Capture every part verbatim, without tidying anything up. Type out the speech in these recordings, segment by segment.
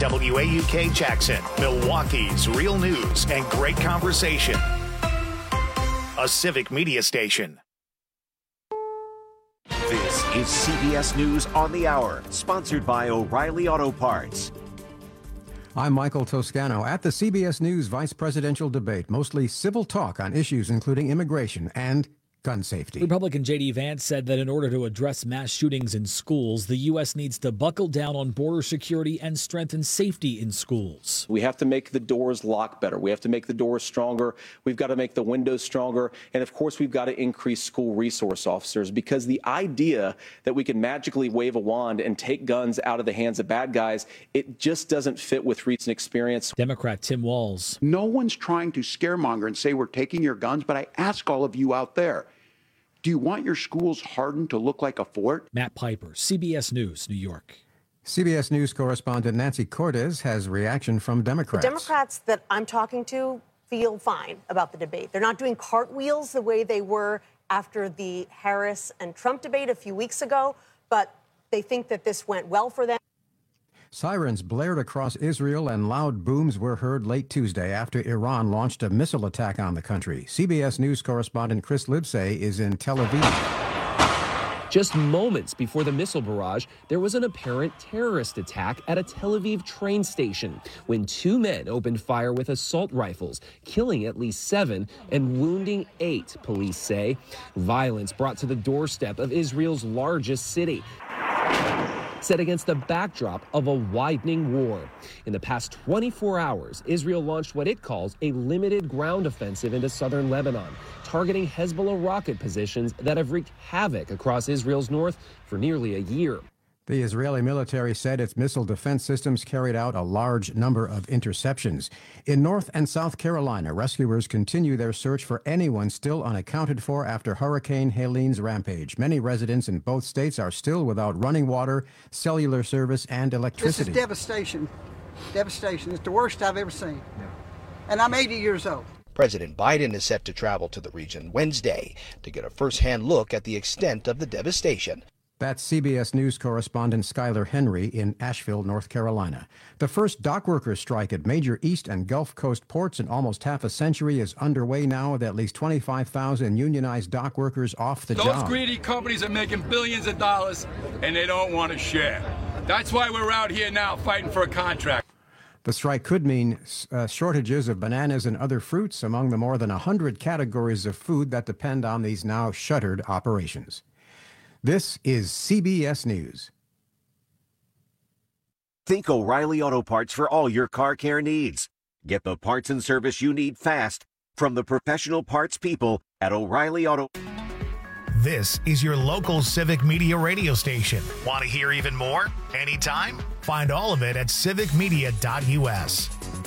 W A U K Jackson, Milwaukee's real news and great conversation. A Civic Media station. This is C B S News on the Hour, sponsored by O'Reilly Auto Parts. I'm Michael Toscano. At the C B S News vice presidential debate, mostly civil talk on issues including immigration and gun safety. Republican J D. Vance said that in order to address mass shootings in schools, the U S needs to buckle down on border security and strengthen safety in schools. We have to make the doors lock better. We have to make the doors stronger. We've got to make the windows stronger. And of course, we've got to increase school resource officers, because the idea that we can magically wave a wand and take guns out of the hands of bad guys, it just doesn't fit with recent experience. Democrat Tim Walz. No one's trying to scaremonger and say we're taking your guns, but I ask all of you out there, do you want your schools hardened to look like a fort? Matt Piper, C B S News, New York. C B S News correspondent Nancy Cortez has reaction from Democrats. The Democrats that I'm talking to feel fine about the debate. They're not doing cartwheels the way they were after the Harris and Trump debate a few weeks ago, but they think that this went well for them. Sirens blared across Israel and loud booms were heard late Tuesday after Iran launched a missile attack on the country. C B S News correspondent Chris Libsay is in Tel Aviv. Just moments before the missile barrage, there was an apparent terrorist attack at a Tel Aviv train station when two men opened fire with assault rifles, killing at least seven and wounding eight, police say. Violence brought to the doorstep of Israel's largest city, set against the backdrop of a widening war. In the past twenty-four hours, Israel launched what it calls a limited ground offensive into southern Lebanon, targeting Hezbollah rocket positions that have wreaked havoc across Israel's north for nearly a year. The Israeli military said its missile defense systems carried out a large number of interceptions. In North and South Carolina, rescuers continue their search for anyone still unaccounted for after Hurricane Helene's rampage. Many residents in both states are still without running water, cellular service, and electricity. This is devastation. Devastation. It's the worst I've ever seen. Yeah. And I'm eighty years old. President Biden is set to travel to the region Wednesday to get a first-hand look at the extent of the devastation. That's C B S News correspondent Skylar Henry in Asheville, North Carolina. The first dock workers strike at major East and Gulf Coast ports in almost half a century is underway now, with at least twenty-five thousand unionized dock workers off the Those job. Those greedy companies are making billions of dollars, and they don't want to share. That's why we're out here now fighting for a contract. The strike could mean uh, shortages of bananas and other fruits among the more than one hundred categories of food that depend on these now shuttered operations. This is C B S News. Think O'Reilly Auto Parts for all your car care needs. Get the parts and service you need fast from the professional parts people at O'Reilly Auto. This is your local Civic Media radio station. Want to hear even more? Anytime? Find all of it at civic media dot U S.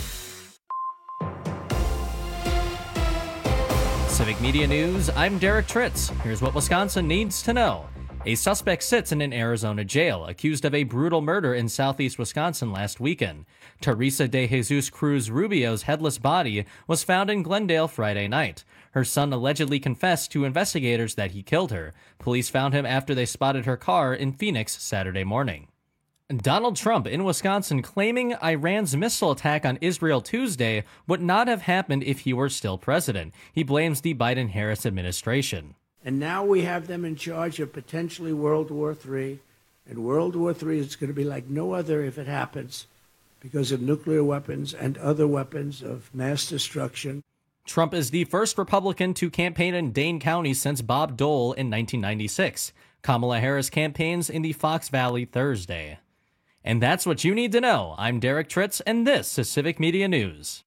Civic Media News, I'm Derek Tritz. Here's what Wisconsin needs to know. A suspect sits in an Arizona jail, accused of a brutal murder in southeast Wisconsin last weekend. Teresa de Jesus Cruz Rubio's headless body was found in Glendale Friday night. Her son allegedly confessed to investigators that he killed her. Police found him after they spotted her car in Phoenix Saturday morning. Donald Trump in Wisconsin claiming Iran's missile attack on Israel Tuesday would not have happened if he were still president. He blames the Biden-Harris administration. And now we have them in charge of potentially World War Three. And World War Three is going to be like no other if it happens, because of nuclear weapons and other weapons of mass destruction. Trump is the first Republican to campaign in Dane County since Bob Dole in nineteen ninety-six. Kamala Harris campaigns in the Fox Valley Thursday. And that's what you need to know. I'm Derek Tritz, and this is Civic Media News.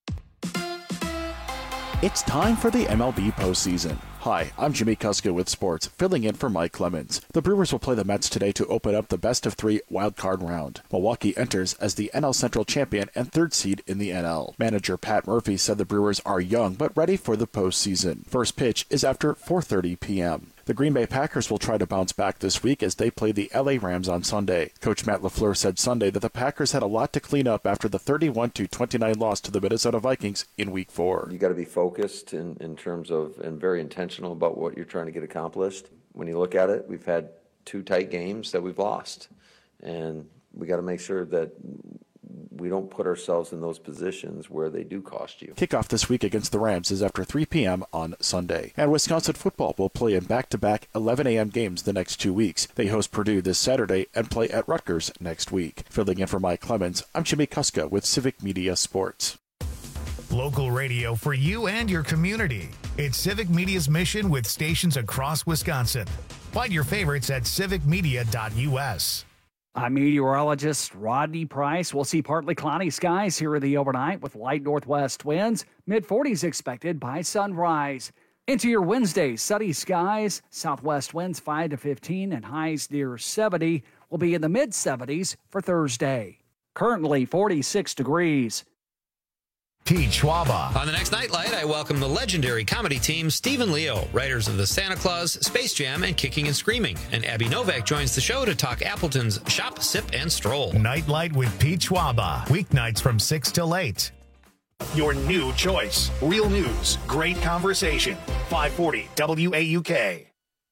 It's time for the M L B postseason. Hi, I'm Jimmy Kuska with sports, filling in for Mike Clemens. The Brewers will play the Mets today to open up the best-of-three wild-card round. Milwaukee enters as the N L Central champion and third seed in the N L. Manager Pat Murphy said the Brewers are young but ready for the postseason. First pitch is after four thirty p.m. The Green Bay Packers will try to bounce back this week as they play the L A Rams on Sunday. Coach Matt LaFleur said Sunday that the Packers had a lot to clean up after the thirty-one to twenty-nine loss to the Minnesota Vikings in Week four. You got to be focused in, in terms of, and very intentional about what you're trying to get accomplished. When you look at it, we've had two tight games that we've lost, and we got to make sure that we don't put ourselves in those positions where they do cost you. Kickoff this week against the Rams is after three p.m. on Sunday. And Wisconsin football will play in back-to-back eleven a.m. games the next two weeks. They host Purdue this Saturday and play at Rutgers next week. Filling in for Mike Clemens, I'm Jimmy Kuska with Civic Media Sports. Local radio for you and your community. It's Civic Media's mission with stations across Wisconsin. Find your favorites at civic media dot u s. I'm meteorologist Rodney Price. We'll see partly cloudy skies here in the overnight with light northwest winds. mid forties expected by sunrise. Into your Wednesday, sunny skies. Southwest winds five to fifteen and highs near seventy. Will be in the mid seventies for Thursday. Currently forty-six degrees. Pete Schwaba. On the next Nightlight, I welcome the legendary comedy team Stephen Leo, writers of The Santa Claus, Space Jam, and Kicking and Screaming. And Abby Novak joins the show to talk Appleton's Shop, Sip, and Stroll. Nightlight with Pete Schwaba. Weeknights from six till eight. Your new choice. Real news. Great conversation. five forty W A U K.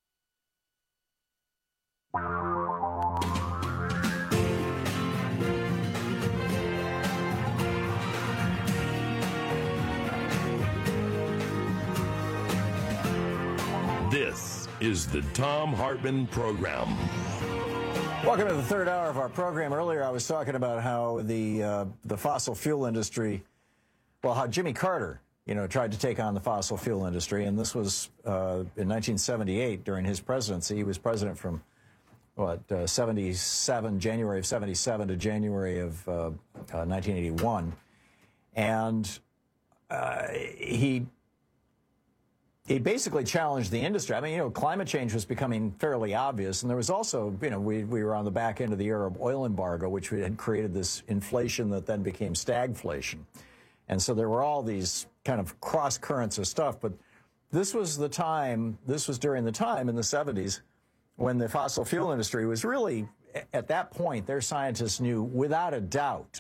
This is the Thom Hartmann Program. Welcome to the third hour of our program. Earlier, I was talking about how the uh, the fossil fuel industry, well, how Jimmy Carter, you know, tried to take on the fossil fuel industry, and this was uh, in nineteen seventy-eight during his presidency. He was president from what uh, seventy-seven, January of seventy-seven to January of uh, uh, nineteen eighty-one, and uh, he. He basically challenged the industry. I mean, you know, climate change was becoming fairly obvious, and there was also, you know, we, we were on the back end of the Arab oil embargo, which had created this inflation that then became stagflation. And so there were all these kind of cross currents of stuff. But this was the time, this was during the time in the seventies when the fossil fuel industry was really, at that point, their scientists knew without a doubt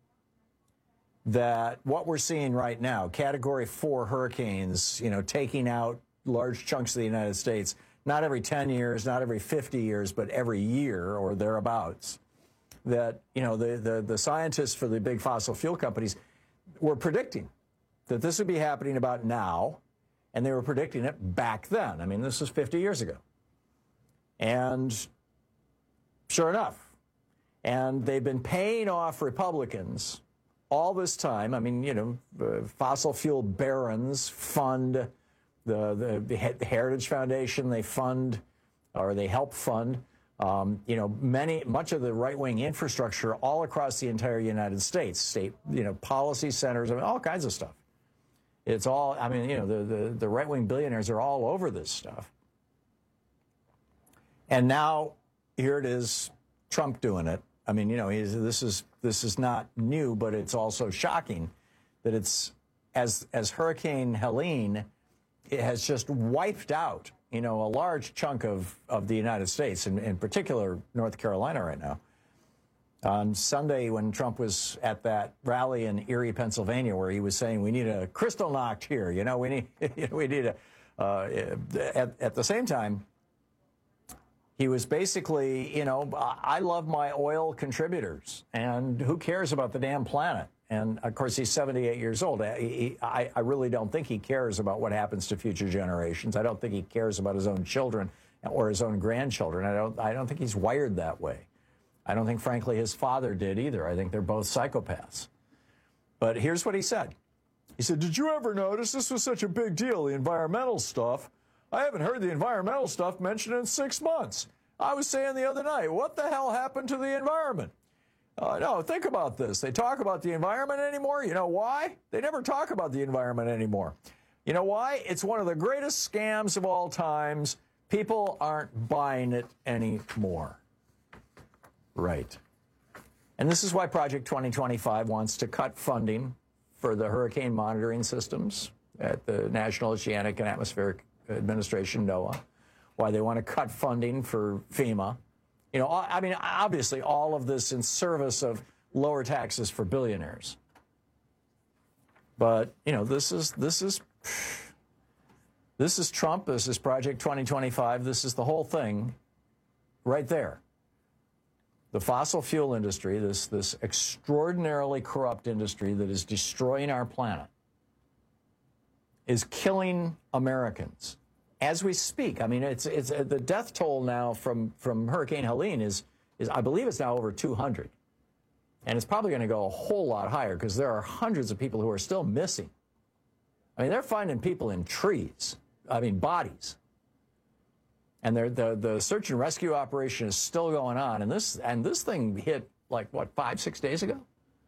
that what we're seeing right now, category four hurricanes, you know, taking out large chunks of the United States, not every ten years, not every fifty years, but every year or thereabouts, that, you know, the, the, the scientists for the big fossil fuel companies were predicting that this would be happening about now, and they were predicting it back then. I mean, this was fifty years ago. And sure enough, and they've been paying off Republicans all this time. I mean, you know, uh, fossil fuel barons fund the, the, the Heritage Foundation. They fund, or they help fund, um, you know, many, much of the right-wing infrastructure all across the entire United States, state, you know, policy centers, I mean, all kinds of stuff. It's all, I mean, you know, the, the, the right-wing billionaires are all over this stuff. And now here it is, Trump doing it. I mean, you know, he's, this is this is not new, but it's also shocking that it's as as Hurricane Helene, it has just wiped out, you know, a large chunk of of the United States, and in particular North Carolina right now. On Sunday, when Trump was at that rally in Erie, Pennsylvania, where he was saying we need a Kristallnacht here, you know, we need you know, we need a uh, at at the same time. He was basically, you know, I love my oil contributors, and who cares about the damn planet? And, of course, he's seventy-eight years old. He, I, I really don't think he cares about what happens to future generations. I don't think he cares about his own children or his own grandchildren. I don't, I don't think he's wired that way. I don't think, frankly, his father did either. I think they're both psychopaths. But here's what he said. He said, did you ever notice this was such a big deal, the environmental stuff? I haven't heard the environmental stuff mentioned in six months. I was saying the other night, what the hell happened to the environment? Uh, no, think about this. They talk about the environment anymore. You know why? They never talk about the environment anymore. You know why? It's one of the greatest scams of all times. People aren't buying it anymore. Right. And this is why Project twenty twenty-five wants to cut funding for the hurricane monitoring systems at the National Oceanic and Atmospheric Administration, NOAA, why they want to cut funding for FEMA. You know, I mean, obviously, all of this in service of lower taxes for billionaires. But, you know, this is, this is, this is Trump, this is Project twenty twenty-five, this is the whole thing right there. the fossil fuel industry, this, this extraordinarily corrupt industry that is destroying our planet, is killing Americans as we speak. I mean, it's it's uh, the death toll now from, from Hurricane Helene is, is, I believe it's now over two hundred. And it's probably going to go a whole lot higher because there are hundreds of people who are still missing. I mean, they're finding people in trees, I mean, bodies. And they're, the, the search and rescue operation is still going on. And this, and this thing hit, like, what, five, six days ago?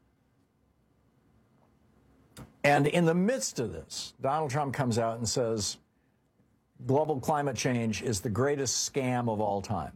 And in the midst of this, Donald Trump comes out and says, global climate change is the greatest scam of all time.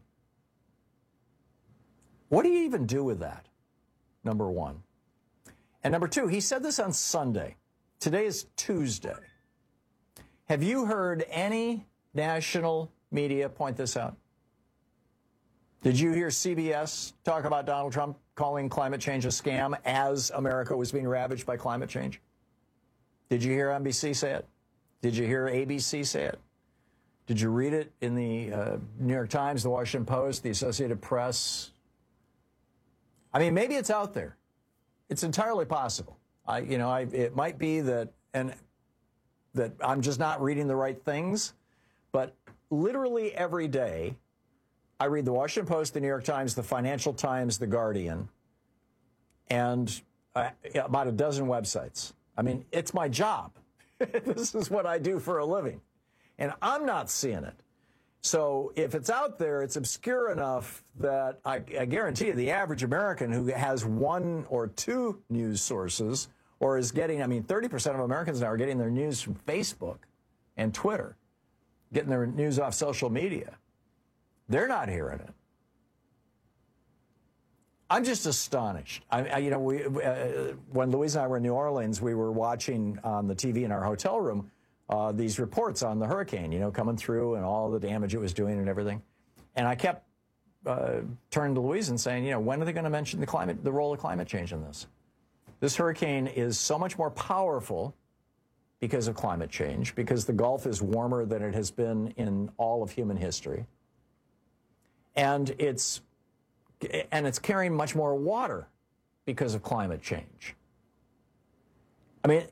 What do you even do with that, number one? And number two, he said this on Sunday. Today is Tuesday. Have you heard any national media point this out? Did you hear C B S talk about Donald Trump calling climate change a scam as America was being ravaged by climate change? Did you hear N B C say it? Did you hear A B C say it? Did you read it in the uh, New York Times, the Washington Post, the Associated Press? I mean, maybe it's out there. It's entirely possible. I, you know, I, it might be that, and that I'm just not reading the right things, but literally every day, I read the Washington Post, the New York Times, the Financial Times, the Guardian, and uh, about a dozen websites. I mean, it's my job. This is what I do for a living. And I'm not seeing it. So if it's out there, it's obscure enough that I, I guarantee you the average American who has one or two news sources or is getting, I mean, thirty percent of Americans now are getting their news from Facebook and Twitter, getting their news off social media. They're not hearing it. I'm just astonished. I, I, you know, we, uh, when Louise and I were in New Orleans, we were watching on the T V in our hotel room uh, these reports on the hurricane, you know, coming through and all the damage it was doing and everything. And I kept uh, turning to Louise and saying, you know, when are they going to mention the climate, the role of climate change in this? This hurricane is so much more powerful because of climate change, because the Gulf is warmer than it has been in all of human history. And it's and it's carrying much more water because of climate change. I mean,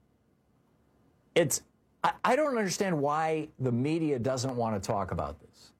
it's I, I don't understand why the media doesn't want to talk about this.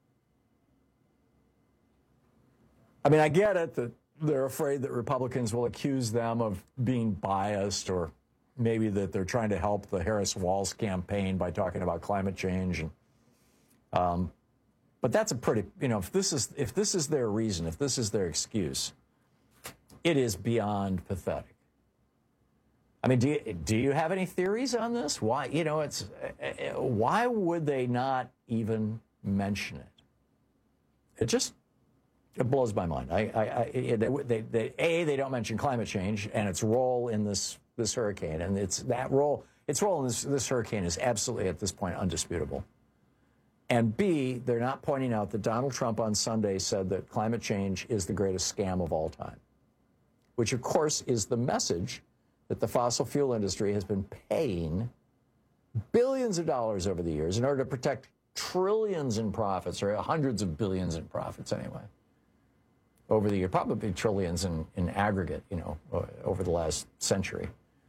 I mean, I get it that they're afraid that Republicans will accuse them of being biased, or maybe that they're trying to help the Harris-Walz campaign by talking about climate change. And um, But that's a pretty, you know, if this is if this is their reason, if this is their excuse, it is beyond pathetic. I mean, do you, do you have any theories on this? Why, you know, it's uh, why would they not even mention it? It just it blows my mind. I, I, I they, they, they, a they don't mention climate change and its role in this this hurricane, and it's that role its role in this this hurricane is absolutely at this point undisputable. And B, they're not pointing out that Donald Trump on Sunday said that climate change is the greatest scam of all time, which, of course, is the message that the fossil fuel industry has been paying billions of dollars over the years in order to protect trillions in profits, or hundreds of billions in profits anyway, over the year, probably trillions in, in aggregate, you know, over the last century.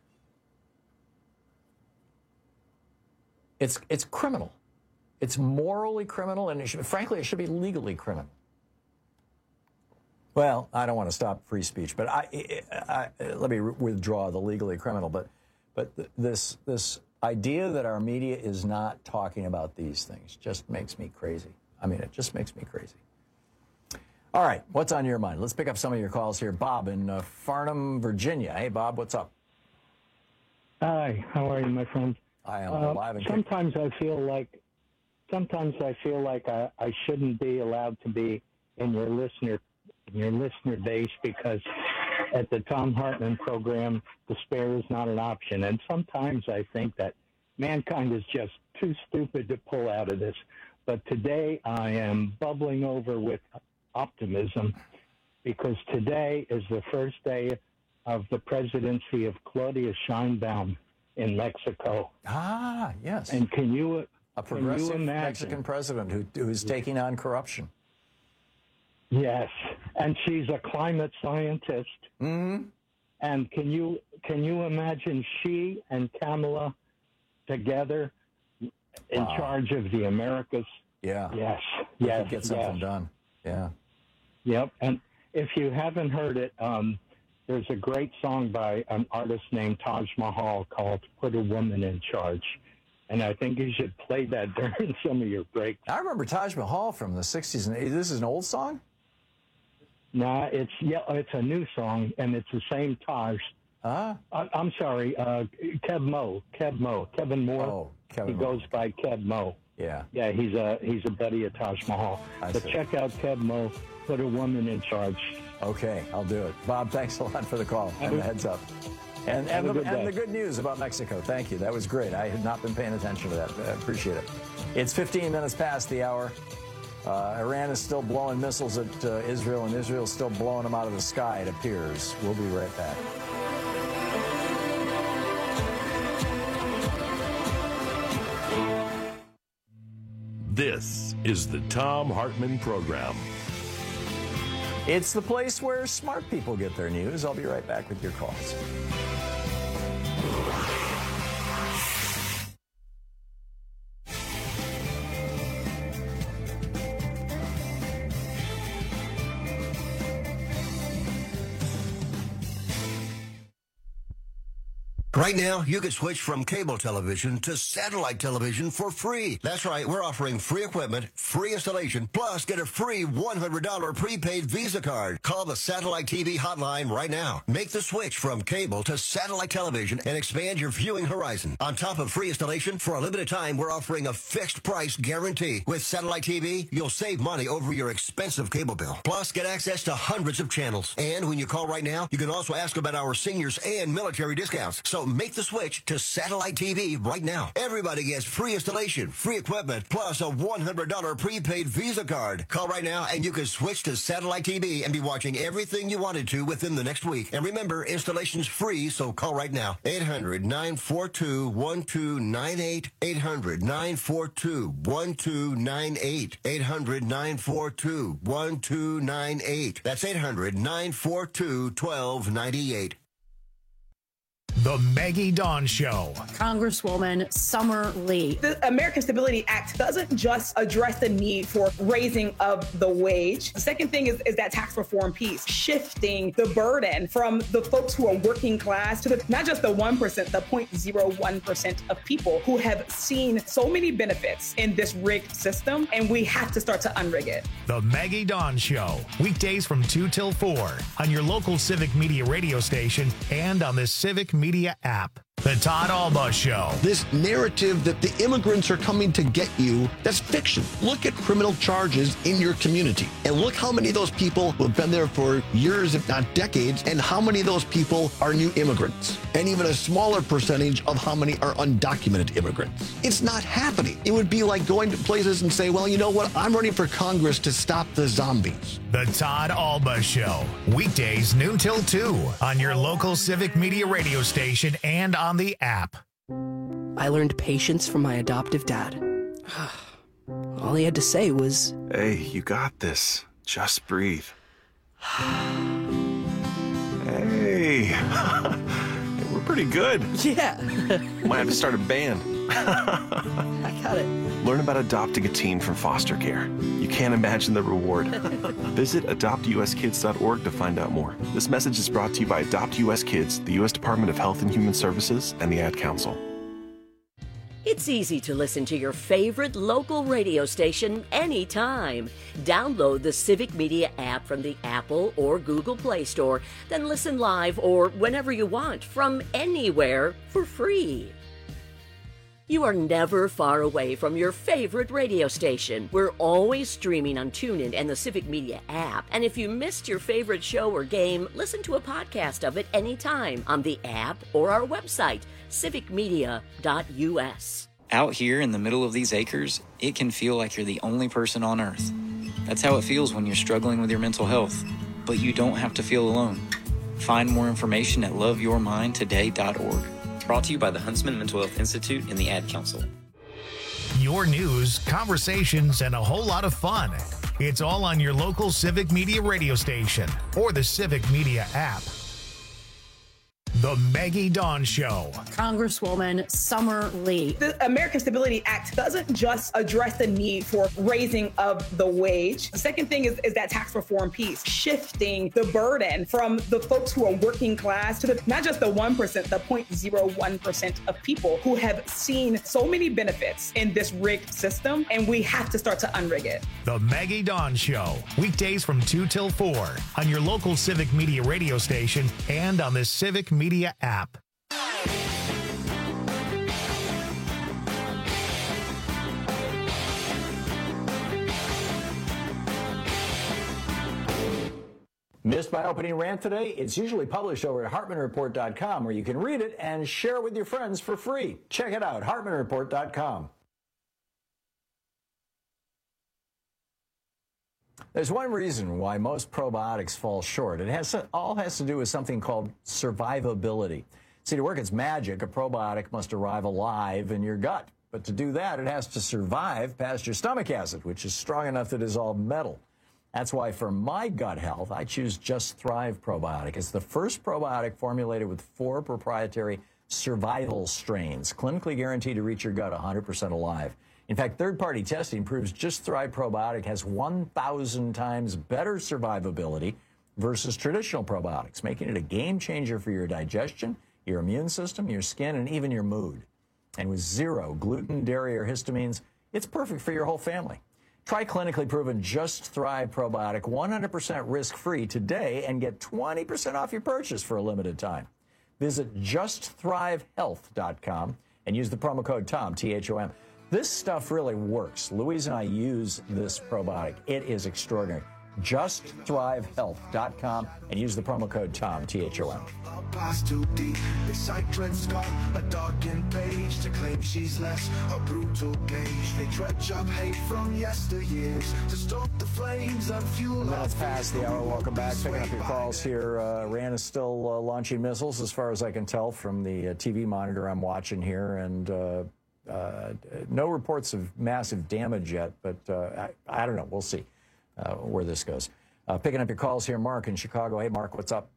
It's, it's criminal. It's morally criminal, and it should, frankly, it should be legally criminal. Well, I don't want to stop free speech, but I, I, I, let me withdraw the legally criminal. But, but th this this idea that our media is not talking about these things just makes me crazy. I mean, it just makes me crazy. All right, what's on your mind? Let's pick up some of your calls here. Bob in uh, Farnham, Virginia. Hey, Bob, what's up? Hi, how are you, my friend? I am uh, alive and Sometimes I feel like sometimes I feel like I, I shouldn't be allowed to be in your listener in your listener base, because at the Thom Hartmann program, despair is not an option. And sometimes I think that mankind is just too stupid to pull out of this. But today I am bubbling over with optimism, because today is the first day of the presidency of Claudia Sheinbaum in Mexico. Ah, yes. And can you a progressive can you imagine, Mexican president who who's taking on corruption? Yes. and she's a climate scientist. Mm-hmm. And can you can you imagine she and Kamala together in Wow. charge of the Americas? Yeah. Yes. We Yes. could get something yes. done. Yeah. Yep. And if you haven't heard it, um, there's a great song by an artist named Taj Mahal called "Put a Woman in Charge." And I think you should play that during some of your breaks. I remember Taj Mahal from the sixties and eighties. This is an old song? Nah, it's yeah, it's a new song, and it's the same Taj. Huh? I, I'm sorry, uh, Kev Mo, Kev Mo, Kevin Moore. Oh, Kevin He Moore. goes by Kev Mo. Yeah. Yeah, he's a he's a buddy of Taj Mahal. I So see. check out Kev Mo. Put a Woman in Charge. Okay, I'll do it. Bob, thanks a lot for the call Have and a- the heads up. And, have and, a the, good and day. the good news about Mexico. Thank you. That was great. I had not been paying attention to that. I appreciate it. It's fifteen minutes past the hour. Uh, Iran is still blowing missiles at uh, Israel, and Israel's still blowing them out of the sky, it appears. We'll be right back. This is the Tom Hartman Program. It's the place where smart people get their news. I'll be right back with your calls. Right now, you can switch from cable television to satellite television for free. That's right, we're offering free equipment, free installation, plus get a free one hundred dollars prepaid Visa card. Call the Satellite T V hotline right now. Make the switch from cable to satellite television and expand your viewing horizon. On top of free installation, for a limited time, we're offering a fixed price guarantee. With Satellite T V, you'll save money over your expensive cable bill. Plus, get access to hundreds of channels. And when you call right now, you can also ask about our seniors and military discounts. So make the switch to Satellite T V right now. Everybody gets free installation, free equipment, plus a one hundred dollars prepaid Visa card. Call right now and you can switch to Satellite T V and be watching everything you wanted to within the next week. And remember, installation's free, so call right now. eight hundred, nine four two, one two nine eight. eight hundred, nine four two, one two nine eight. eight hundred, nine four two, one two nine eight. That's eight hundred, nine four two, one two nine eight. The Maggie Dawn Show. Congresswoman Summer Lee. The American Stability Act doesn't just address the need for raising of the wage. The second thing is, is that tax reform piece, shifting the burden from the folks who are working class to the, not just the one percent, the zero point zero one percent of people who have seen so many benefits in this rigged system, and we have to start to unrig it. The Maggie Dawn Show. Weekdays from two till four on your local Civic Media radio station and on the Civic Media app. The Todd Alba Show. This narrative that the immigrants are coming to get you, that's fiction. Look at criminal charges in your community and look how many of those people who have been there for years, if not decades, and how many of those people are new immigrants. And even a smaller percentage of how many are undocumented immigrants. It's not happening. It would be like going to places and say, well, you know what? I'm running for Congress to stop the zombies. The Todd Alba Show. Weekdays noon till two on your local Civic Media radio station and on the app. I learned patience from my adoptive dad. All he had to say was, "Hey, you got this. Just breathe." Hey, we're pretty good. Yeah. Might have to start a band. I got it. Learn about adopting a teen from foster care. You can't imagine the reward. Visit adopt u s kids dot org to find out more. This message is brought to you by Adopt U S Kids, the U S Department of Health and Human Services, and the Ad Council. It's easy to listen to your favorite local radio station anytime. Download the Civic Media app from the Apple or Google Play Store, then listen live or whenever you want from anywhere for free. You are never far away from your favorite radio station. We're always streaming on TuneIn and the Civic Media app. And if you missed your favorite show or game, listen to a podcast of it anytime on the app or our website, civic media dot u s. Out here in the middle of these acres, it can feel like you're the only person on Earth. That's how it feels when you're struggling with your mental health. But you don't have to feel alone. Find more information at love your mind today dot org. Brought to you by the Huntsman Mental Health Institute and the Ad Council. Your news, conversations, and a whole lot of fun. It's all on your local Civic Media radio station or the Civic Media app. The Maggie Dawn Show. Congresswoman Summer Lee. The American Stability Act doesn't just address the need for raising of the wage. The second thing is, is that tax reform piece, shifting the burden from the folks who are working class to the, not just the one percent, the zero point zero one percent of people who have seen so many benefits in this rigged system, and we have to start to unrig it. The Maggie Dawn Show, weekdays from two till four on your local Civic Media radio station and on the Civic Media app. Missed my opening rant today? It's usually published over at Hartman Report dot com, where you can read it and share it with your friends for free. Check it out, Hartman Report dot com. There's one reason why most probiotics fall short. It has all has to do with something called survivability. See, to work its magic, a probiotic must arrive alive in your gut. But to do that, it has to survive past your stomach acid, which is strong enough to dissolve metal. That's why for my gut health, I choose Just Thrive Probiotic. It's the first probiotic formulated with four proprietary survival strains, clinically guaranteed to reach your gut one hundred percent alive. In fact, third-party testing proves Just Thrive Probiotic has one thousand times better survivability versus traditional probiotics, making it a game changer for your digestion, your immune system, your skin, and even your mood. And with zero gluten, dairy, or histamines, it's perfect for your whole family. Try clinically proven Just Thrive Probiotic one hundred percent risk-free today and get twenty percent off your purchase for a limited time. Visit just thrive health dot com and use the promo code TOM, T H O M. This stuff really works. Louise and I use this probiotic. It is extraordinary. just thrive health dot com and use the promo code TOM, T H O M. Too deep. They cycling scar, a darkened page to claim she's less a brutal gauge. They dredge up hate from yesteryears to stoke the flames and fuel. Minutes past the hour. Welcome back. Picking up your calls here. Uh, Iran is still uh, launching missiles, as far as I can tell from the uh, T V monitor I'm watching here, and uh, uh, no reports of massive damage yet. But uh, I, I don't know. We'll see uh, where this goes. Uh, picking up your calls here, Mark in Chicago. Hey, Mark, what's up?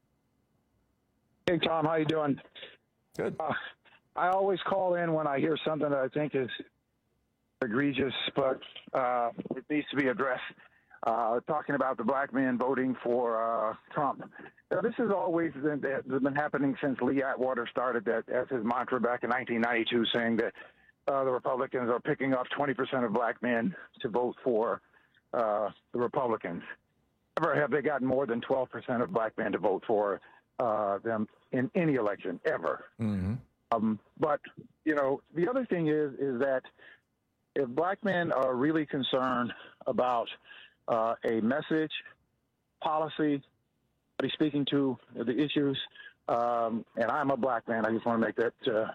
Hey, Tom, how you doing? Good. Uh, I always call in when I hear something that I think is egregious, but uh, it needs to be addressed. Uh, talking about the black men voting for uh, Trump. Now, this has always been, been happening since Lee Atwater started that as his mantra back in nineteen ninety-two, saying that uh, the Republicans are picking up twenty percent of black men to vote for uh, the Republicans. Never have they gotten more than twelve percent of black men to vote for uh, them in any election ever. Mm-hmm. Um, but, you know, the other thing is, is that if black men are really concerned about uh, a message, policy, what he's speaking to, the issues, um, and I'm a black man, I just want to make that, uh,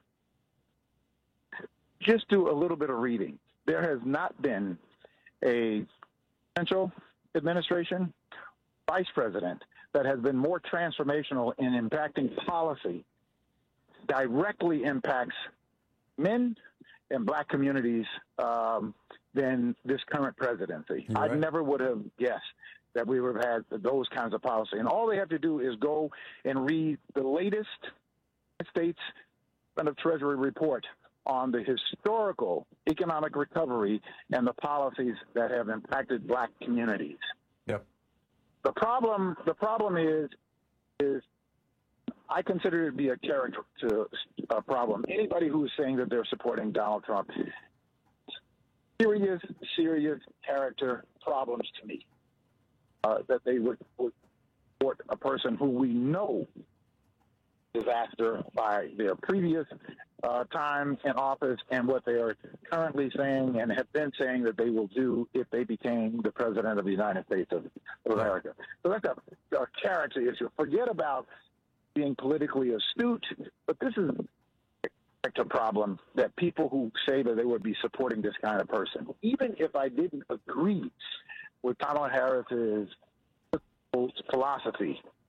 just do a little bit of reading. There has not been a presidential administration, vice president, that has been more transformational in impacting policy, directly impacts men and black communities um, than this current presidency. You're I right. never would have guessed that we would have had those kinds of policy. And all they have to do is go and read the latest States Department of Treasury report on the historical economic recovery and the policies that have impacted black communities. Yep. The problem, the problem is, is I consider it to be a character to a problem. Anybody who's saying that they're supporting Donald Trump, serious, serious character problems to me. Uh, that they would, would support a person who we know disaster by their previous uh, time in office and what they are currently saying and have been saying that they will do if they became the president of the United States of America. So that's a, a character issue. Forget about being politically astute, but this is a problem that people who say that they would be supporting this kind of person, even if I didn't agree with Kamala Harris's philosophy,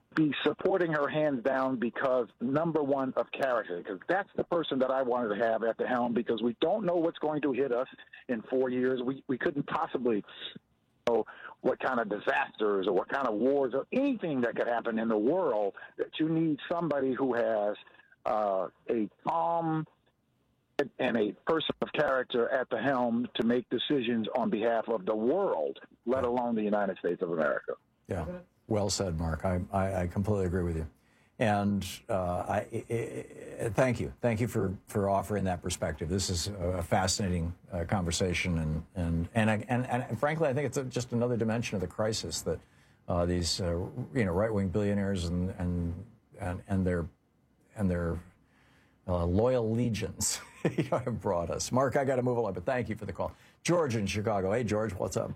be supporting her hands down because, number one, of character, because that's the person that I wanted to have at the helm, because we don't know what's going to hit us in four years. We, we couldn't possibly know what kind of disasters or what kind of wars or anything that could happen in the world, that you need somebody who has uh, a calm and a person of character at the helm to make decisions on behalf of the world, let alone the United States of America. Yeah. Well said, Mark. I, I, I completely agree with you. And uh, I, I, I, thank you. Thank you for, for offering that perspective. This is a fascinating uh, conversation. And, and, and, I, and, and frankly, I think it's a, just another dimension of the crisis that uh, these uh, you know, right-wing billionaires and, and, and, and their, and their uh, loyal legions have brought us. Mark, I got to move along, but thank you for the call. George in Chicago. Hey, George, what's up?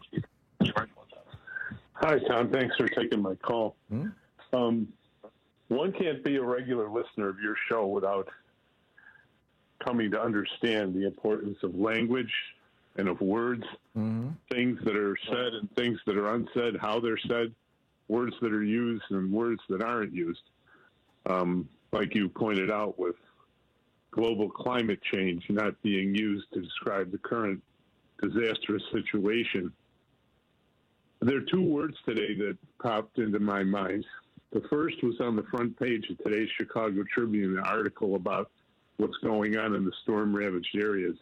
Hi, Tom. Thanks for taking my call. Hmm? Um, one can't be a regular listener of your show without coming to understand the importance of language and of words, mm-hmm. things that are said and things that are unsaid, how they're said, words that are used and words that aren't used. Um, like you pointed out with global climate change not being used to describe the current disastrous situation. There are two words today that popped into my mind. The first was on the front page of today's Chicago Tribune, an article about what's going on in the storm-ravaged areas.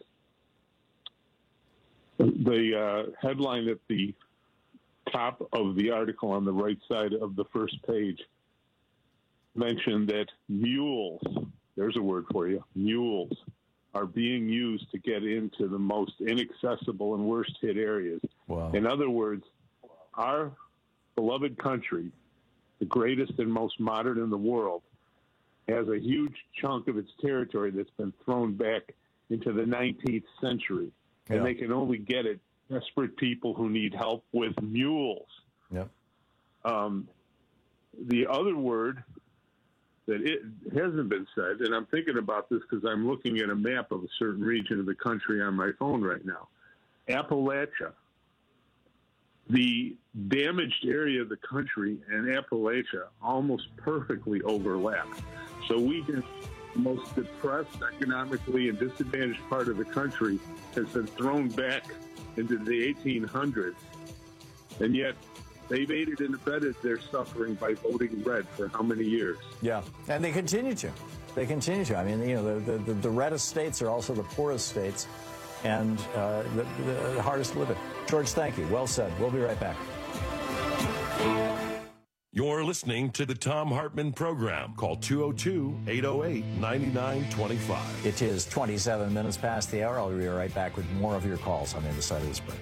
The uh, headline at the top of the article on the right side of the first page mentioned that mules, there's a word for you, mules, are being used to get into the most inaccessible and worst hit areas. Wow. In other words, our beloved country, the greatest and most modern in the world, has a huge chunk of its territory that's been thrown back into the nineteenth century. Yeah. And they can only get it desperate people who need help with mules. Yep. Um, the other word that it hasn't been said, and I'm thinking about this because I'm looking at a map of a certain region of the country on my phone right now, Appalachia. The damaged area of the country and Appalachia almost perfectly overlap. So we can, the most depressed economically and disadvantaged part of the country has been thrown back into the eighteen hundreds, and yet they've aided and abetted their suffering by voting red for how many years? Yeah, and they continue to. They continue to. I mean, you know, the, the, the reddest states are also the poorest states and uh, the, the hardest to live in. George, thank you. Well said. We'll be right back. You're listening to the Thom Hartmann Program. Call two oh two, eight oh eight, nine nine two five. It is twenty-seven minutes past the hour. I'll be right back with more of your calls on the other side of this break.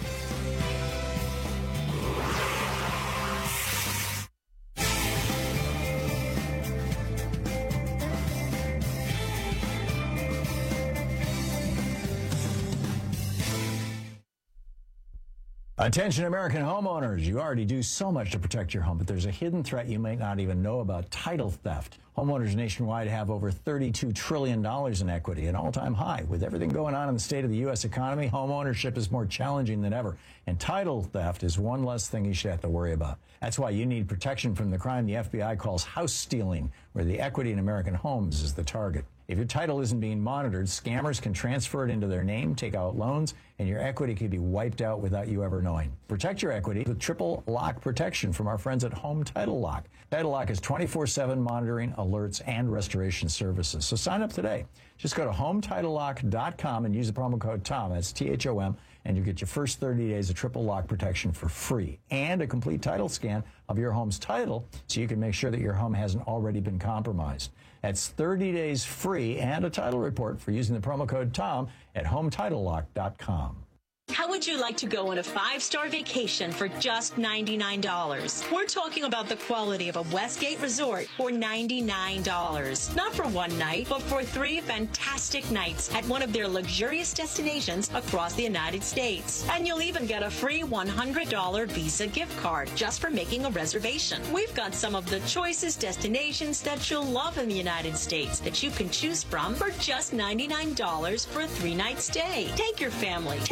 Attention American homeowners, you already do so much to protect your home, but there's a hidden threat you might not even know about: title theft. Homeowners nationwide have over thirty-two trillion dollars in equity, an all-time high. With everything going on in the state of the U S economy, home ownership is more challenging than ever, and title theft is one less thing you should have to worry about. That's why you need protection from the crime the F B I calls house stealing, where the equity in American homes is the target. If your title isn't being monitored, scammers can transfer it into their name, take out loans, and your equity could be wiped out without you ever knowing. Protect your equity with triple lock protection from our friends at Home Title Lock. Title Lock is twenty-four seven monitoring, alerts, and restoration services. So sign up today. Just go to home title lock dot com and use the promo code TOM, that's T H O M, and you get your first thirty days of triple lock protection for free and a complete title scan of your home's title so you can make sure that your home hasn't already been compromised. That's thirty days free and a title report for using the promo code TOM at home title lock dot com. How would you like to go on a five-star vacation for just ninety-nine dollars? We're talking about the quality of a Westgate resort for ninety-nine dollars. Not for one night, but for three fantastic nights at one of their luxurious destinations across the United States. And you'll even get a free one hundred dollars Visa gift card just for making a reservation. We've got some of the choicest destinations that you'll love in the United States that you can choose from for just ninety-nine dollars for a three-night stay. Take your family. Take a special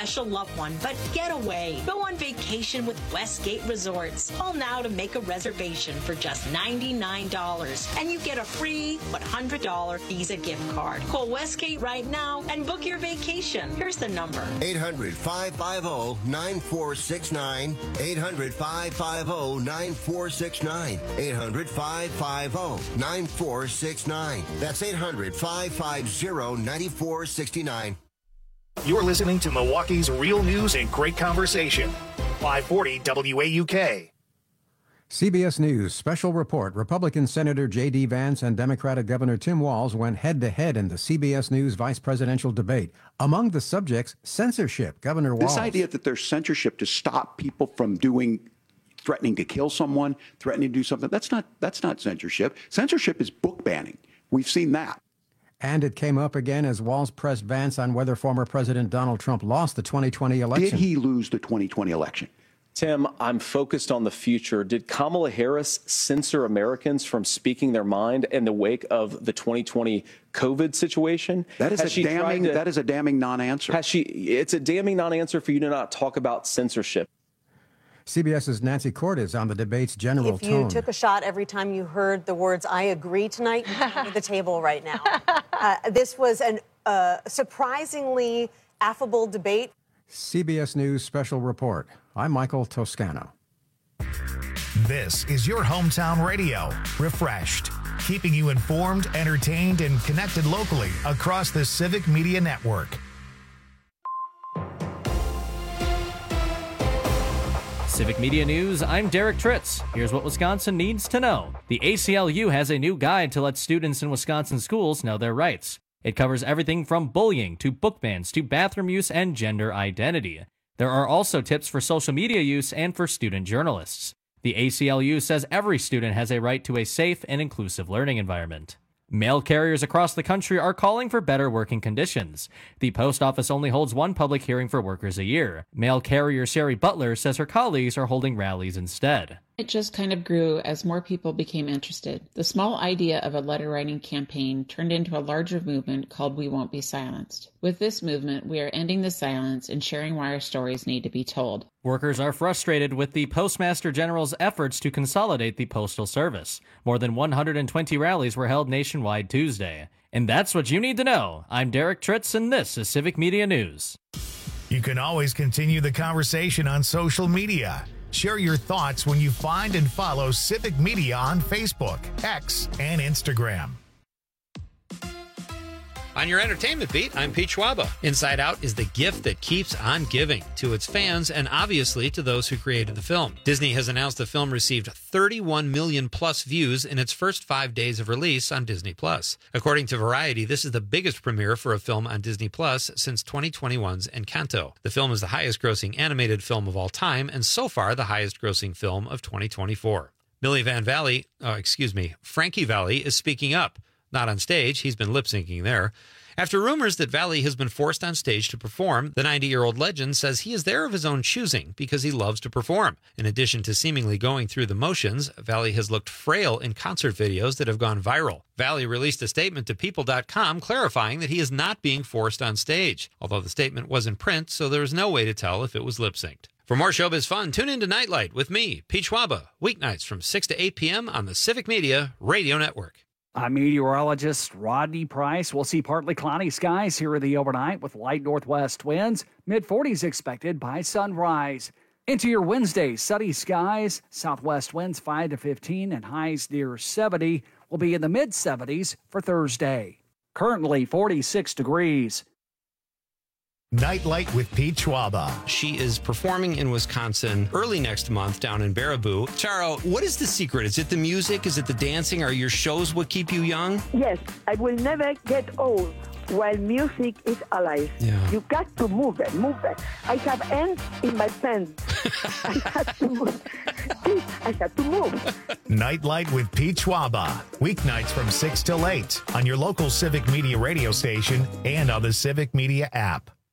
special loved one, but get away. Go on vacation with Westgate Resorts. Call now to make a reservation for just ninety-nine dollars, and you get a free one hundred dollars Visa gift card. Call Westgate right now and book your vacation. Here's the number. eight hundred, five five zero, nine four six nine. eight hundred, five five zero, nine four six nine. eight hundred, five five zero, nine four six nine. That's eight hundred, five five zero, nine four six nine. You're listening to Milwaukee's Real News and Great Conversation. five forty W A U K. C B S News special report. Republican Senator J D. Vance and Democratic Governor Tim Walz went head-to-head in the C B S News vice presidential debate. Among the subjects, censorship. Governor Walz. This idea that there's censorship to stop people from doing, threatening to kill someone, threatening to do something, that's not, that's not censorship. Censorship is book banning. We've seen that. And it came up again as Walz pressed Vance on whether former President Donald Trump lost the twenty twenty election. Did he lose the twenty twenty election? Tim, I'm focused on the future. Did Kamala Harris censor Americans from speaking their mind in the wake of the twenty twenty COVID situation? That is has a damning. To, that is a damning non-answer. Has she? It's a damning non-answer for you to not talk about censorship. CBS's Nancy Cordes on the debate's general if you tone. took a shot every time you heard the words "I agree" tonight, you'd be at the table right now. Uh, this was a uh, surprisingly affable debate. C B S News special report. I'm Michael Toscano. This is your hometown radio, refreshed, keeping you informed, entertained, and connected locally across the Civic Media Network. Civic Media News, I'm Derek Tritz. Here's what Wisconsin needs to know. The A C L U has a new guide to let students in Wisconsin schools know their rights. It covers everything from bullying to book bans to bathroom use and gender identity. There are also tips for social media use and for student journalists. The A C L U says every student has a right to a safe and inclusive learning environment. Mail carriers across the country are calling for better working conditions. The post office only holds one public hearing for workers a year. Mail carrier Sherry Butler says her colleagues are holding rallies instead. It just kind of grew as more people became interested. The small idea of a letter writing campaign turned into a larger movement called We Won't Be Silenced. With this movement, we are ending the silence and sharing why our stories need to be told. Workers are frustrated with the Postmaster General's efforts to consolidate the Postal Service. More than one hundred twenty rallies were held nationwide Tuesday. And that's what you need to know. I'm Derek Tritz, and this is Civic Media News. You can always continue the conversation on social media. Share your thoughts when you find and follow Civic Media on Facebook, X, and Instagram. On your entertainment beat, I'm Pete Schwaba. Inside Out is the gift that keeps on giving to its fans and obviously to those who created the film. Disney has announced the film received thirty-one million plus views in its first five days of release on Disney Plus. According to Variety, this is the biggest premiere for a film on Disney Plus since twenty twenty-one's Encanto. The film is the highest grossing animated film of all time and so far the highest grossing film of twenty twenty-four. Millie Van Valley, uh, excuse me, Frankie Valli is speaking up. Not on stage, he's been lip-syncing there. After rumors that Valli has been forced on stage to perform, the ninety-year-old legend says he is there of his own choosing because he loves to perform. In addition to seemingly going through the motions, Valli has looked frail in concert videos that have gone viral. Valli released a statement to People dot com clarifying that he is not being forced on stage, although the statement was in print, so there was no way to tell if it was lip-synced. For more showbiz fun, tune in to Nightlight with me, Pete Schwaba, weeknights from six to eight p.m. on the Civic Media Radio Network. I'm meteorologist Rodney Price. We'll see partly cloudy skies here in the overnight with light northwest winds. mid forties expected by sunrise. Into your Wednesday, sunny skies. Southwest winds five to fifteen and highs near seventy. Will be in the mid seventies for Thursday. Currently forty-six degrees. Nightlight with Pete Schwaba. She is performing in Wisconsin early next month down in Baraboo. Charo, what is the secret? Is it the music? Is it the dancing? Are your shows what keep you young? Yes, I will never get old while music is alive. Yeah. You got to move it, move it. I have ants in my pants. I have to move. I have to move. Nightlight with Pete Schwaba. Weeknights from six till eight on your local Civic Media radio station and on the Civic Media app.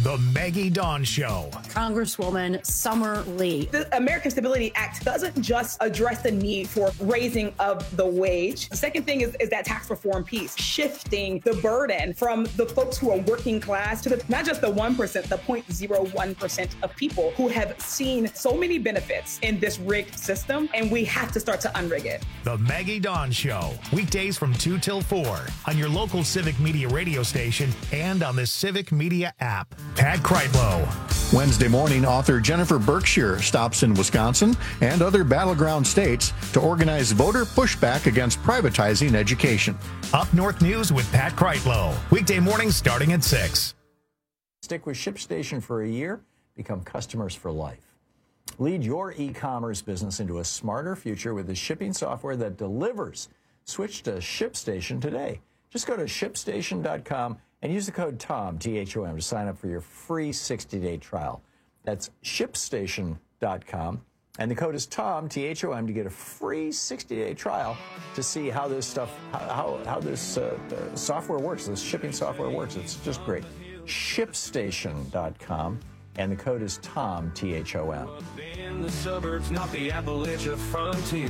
The Maggie Dawn Show. Congresswoman Summer Lee. The American Stability Act doesn't just address the need for raising of the wage. The second thing is, is that tax reform piece, shifting the burden from the folks who are working class to the, not just the one percent, the zero point zero one percent of people who have seen so many benefits in this rigged system, and we have to start to unrig it. The Maggie Dawn Show. Weekdays from two till four on your local Civic Media radio station and on the Civic Media app. Pat Kreitlow. Wednesday morning, author Jennifer Berkshire stops in Wisconsin and other battleground states to organize voter pushback against privatizing education. Up North News with Pat Kreitlow. Weekday mornings starting at six. Stick with ShipStation for a year, become customers for life. Lead your e-commerce business into a smarter future with the shipping software that delivers. Switch to ShipStation today. Just go to ship station dot com and use the code TOM, T H O M, to sign up for your free sixty-day trial. That's ship station dot com, and the code is TOM, T H O M, to get a free sixty-day trial to see how this stuff, how, how this uh, uh, software works, this shipping software works. It's just great. ship station dot com, and the code is TOM, T H O M. In the suburbs, not the Appalachia frontier.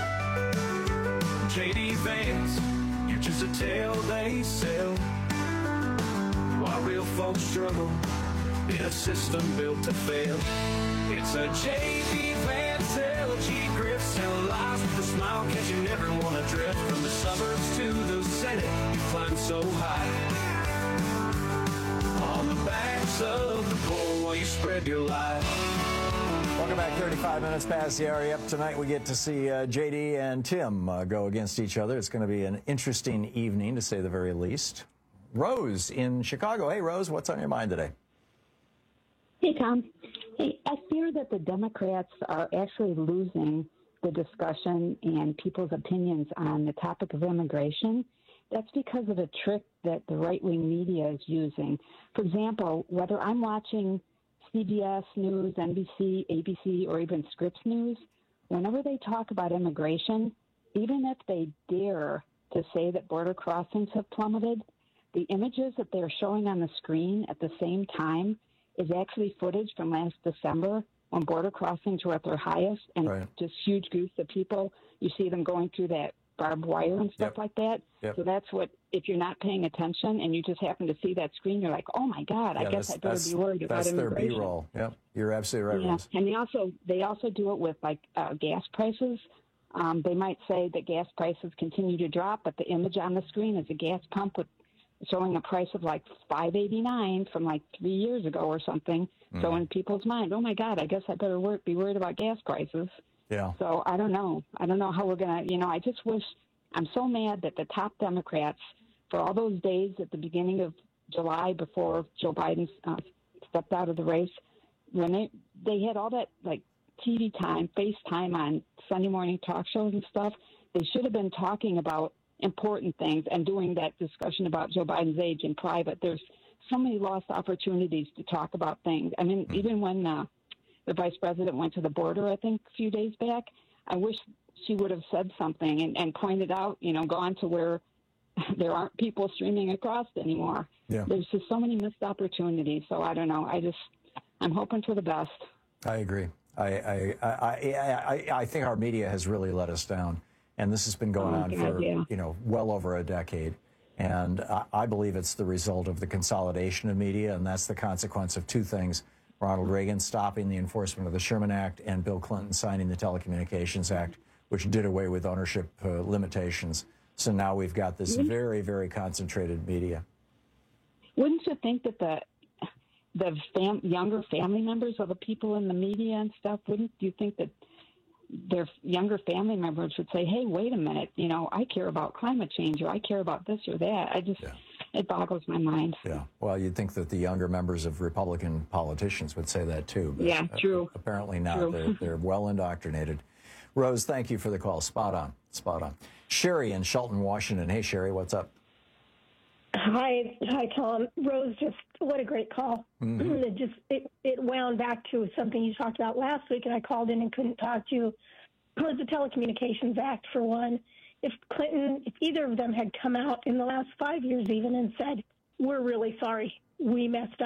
J D Vance, you're just a tale they sell. While real folks struggle in a system built to fail. It's a J D Vance L G grip, sell lives with a smile, cause you never want to drift from the suburbs to the Senate. You climb so high on the backs of the poor while you spread your life. Welcome back. thirty-five minutes past the hour. Yep, tonight we get to see uh, J D and Tim uh, go against each other. It's going to be an interesting evening, to say the very least. Rose in Chicago. Hey, Rose, what's on your mind today? Hey, Tom. Hey, I fear that the Democrats are actually losing the discussion and people's opinions on the topic of immigration. That's because of a trick that the right-wing media is using. For example, whether I'm watching C B S News, N B C, A B C, or even Scripps News, whenever they talk about immigration, even if they dare to say that border crossings have plummeted, the images that they're showing on the screen at the same time is actually footage from last December when border crossings were at their highest, and right. just huge groups of people. You see them going through that barbed wire and stuff yep. like that. Yep. So that's what, if you're not paying attention and you just happen to see that screen, you're like, oh my God, yeah, I guess I better be worried about that's immigration. That's their B-roll. Yep, you're absolutely right. Yeah, Rose. and they also they also do it with like uh, gas prices. Um, they might say that gas prices continue to drop, but the image on the screen is a gas pump with showing a price of like five eighty-nine from like three years ago or something. Mm. So in people's mind, oh my God, I guess I better work, be worried about gas prices. Yeah. So I don't know. I don't know how we're going to, you know, I just wish, I'm so mad that the top Democrats, for all those days at the beginning of July before Joe Biden uh, stepped out of the race, when they, they had all that like T V time, FaceTime on Sunday morning talk shows and stuff, they should have been talking about important things and doing that discussion about Joe Biden's age in private. There's so many lost opportunities to talk about things. I mean, even when uh, the vice president went to the border, I think a few days back, I wish she would have said something and, and pointed out, you know, gone to where there aren't people streaming across anymore. Yeah. There's just so many missed opportunities. So I don't know. I just, I'm hoping for the best. I agree. I, I, I, I, I think our media has really let us down. And this has been going oh, on God, for, yeah. you know, well over a decade. And I, I believe it's the result of the consolidation of media, and that's the consequence of two things. Ronald Reagan stopping the enforcement of the Sherman Act and Bill Clinton signing the Telecommunications Act, which did away with ownership uh, limitations. So now we've got this wouldn't, very, very concentrated media. Wouldn't you think that the the fam- younger family members of the people in the media and stuff, wouldn't you think that their younger family members would say, hey, wait a minute, you know, I care about climate change, or I care about this or that. I just, yeah. it boggles my mind. Yeah. Well, you'd think that the younger members of Republican politicians would say that too. But yeah, true. Apparently not. True. They're, they're well indoctrinated. Rose, thank you for the call. Spot on. Spot on. Sherry in Shelton, Washington. Hey, Sherry, what's up? Hi, hi, Tom. Rose, just what a great call. Mm-hmm. It just it, it wound back to something you talked about last week, and I called in and couldn't talk to you. It was the Telecommunications Act, for one. If Clinton, if either of them had come out in the last five years even and said, we're really sorry, we messed up,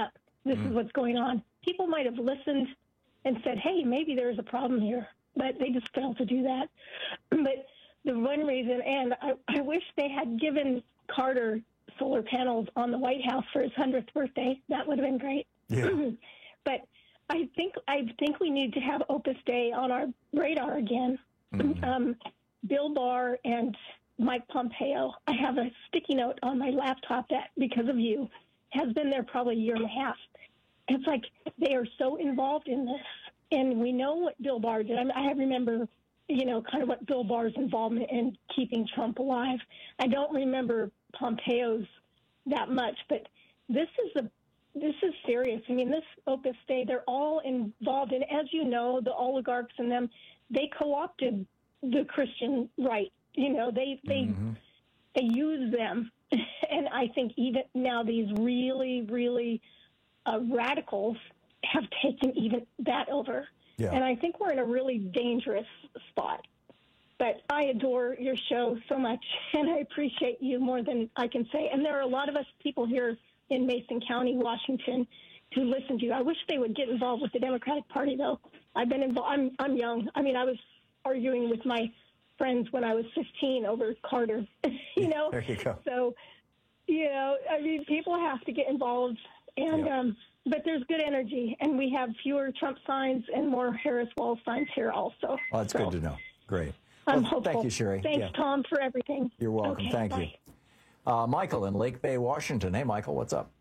this Mm. is what's going on. People might have listened and said, hey, maybe there's a problem here, but they just failed to do that. But the one reason, and I, I wish they had given Carter solar panels on the White House for his hundredth birthday. That would have been great. Yeah. But I think I think we need to have Opus Dei on our radar again. Mm. Um, Bill Barr and Mike Pompeo. I have a sticky note on my laptop that, because of you, has been there probably a year and a half. It's like they are so involved in this, and we know what Bill Barr did. I, mean, I remember, you know, kind of what Bill Barr's involvement in keeping Trump alive. I don't remember Pompeo's that much, but this is a this is serious. I mean, this Opus Dei, they're all involved in, as you know, the oligarchs and them, they co-opted the Christian right. You know, they they Mm-hmm. they use them, and I think even now these really, really uh, radicals have taken even that over. Yeah. And I think we're in a really dangerous spot. But I adore your show so much, and I appreciate you more than I can say. And there are a lot of us people here in Mason County, Washington, who listen to you. I wish they would get involved with the Democratic Party, though. I've been involved. I'm I'm young. I mean, I was arguing with my friends when I was fifteen over Carter. you know. There you go. So, you know, I mean, people have to get involved, and Yeah. um, but there's good energy, and we have fewer Trump signs and more Harris Wall signs here also. Well, that's So, good to know. Great. I'm Well, hopeful. thank you, Sherry. Thanks, Yeah. Tom, for everything. You're welcome. Okay, Thank bye. you. Uh, Michael in Lake Bay, Washington. Hey, Michael, what's up?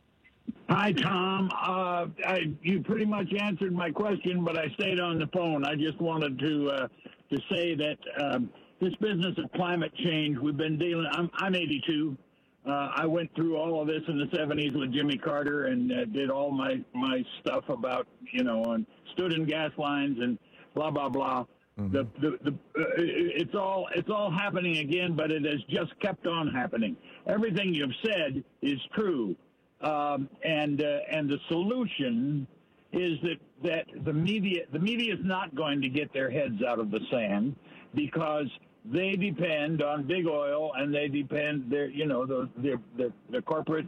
Hi, Tom. Uh, I, you pretty much answered my question, but I stayed on the phone. I just wanted to uh, to say that um, this business of climate change, we've been dealing. I'm, I'm eighty-two. Uh, I went through all of this in the seventies with Jimmy Carter and uh, did all my my stuff about, you know, and stood in gas lines and blah blah blah. Mm-hmm. The, the, the, uh, it's all it's all happening again, but it has just kept on happening. Everything you've said is true. Um, and uh, and the solution is that, that the media the media is not going to get their heads out of the sand, because they depend on big oil, and they depend their you know the the the, the corporate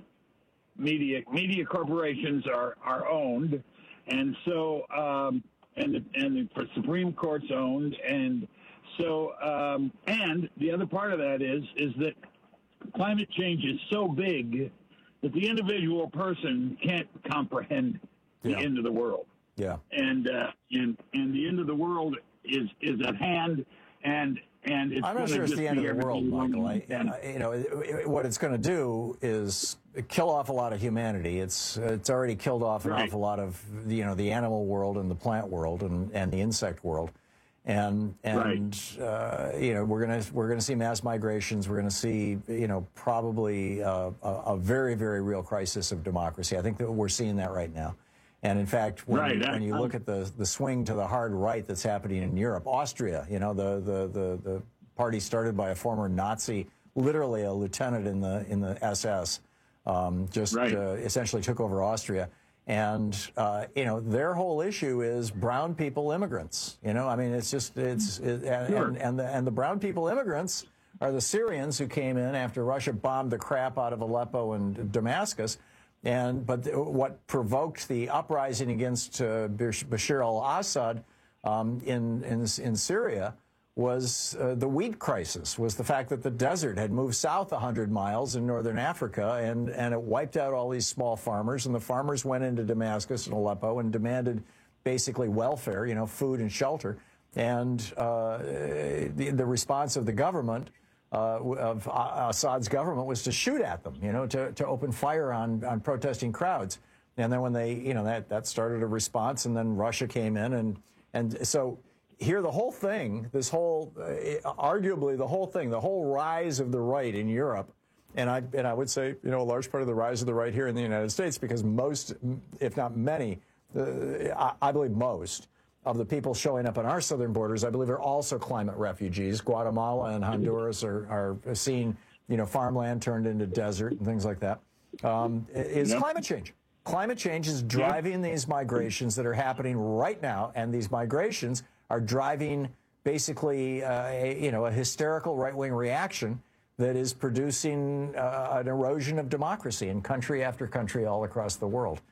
media media corporations are, are owned, and so um, and the, and the Supreme Court's owned, and so um, and the other part of that is is that climate change is so big that the individual person can't comprehend the Yeah. end of the world. Yeah. And uh, and and the end of the world is is at hand, and and it's I'm not gonna sure it's just the end be of the world, everything Michael. I, and- I- you know, it- it- what it's going to do is kill off a lot of humanity. It's it's already killed off an Right. awful lot of, you know, the animal world and the plant world and, and the insect world. And and uh, you know, we're gonna we're gonna see mass migrations. We're gonna see, you know, probably uh, a, a very very real crisis of democracy. I think that we're seeing that right now. And in fact, when, Right, you, I- when you look at the the swing to the hard right that's happening in Europe, Austria, you know, the the the, the party started by a former Nazi, literally a lieutenant in the in the S S, um, just Right. uh, essentially took over Austria. And, uh, you know, their whole issue is brown people immigrants. You know, I mean, it's just, it's, it, and, Sure. and, and, the, and the brown people immigrants are the Syrians who came in after Russia bombed the crap out of Aleppo and Damascus. And, but th- what provoked the uprising against uh, Bash- Bashar al-Assad um, in, in, in Syria was uh, the wheat crisis, was the fact that the desert had moved south one hundred miles in northern Africa, and, and it wiped out all these small farmers, and the farmers went into Damascus and Aleppo and demanded basically welfare, you know, food and shelter. And uh, the, the response of the government, uh, of Assad's government, was to shoot at them, you know, to, to open fire on, on protesting crowds. And then when they, you know, that, that started a response, and then Russia came in, and, and so here, the whole thing, this whole, uh, arguably the whole thing, the whole rise of the right in Europe, and I and I would say, you know, a large part of the rise of the right here in the United States, because most, if not many, uh, I, I believe most of the people showing up on our southern borders, I believe, are also climate refugees. Guatemala and Honduras are, are seeing, you know, farmland turned into desert and things like that. Um, is Yep. climate change. Climate change is driving these migrations that are happening right now, and these migrations are driving basically, uh, a, you know, a hysterical right-wing reaction that is producing uh, an erosion of democracy in country after country all across the world.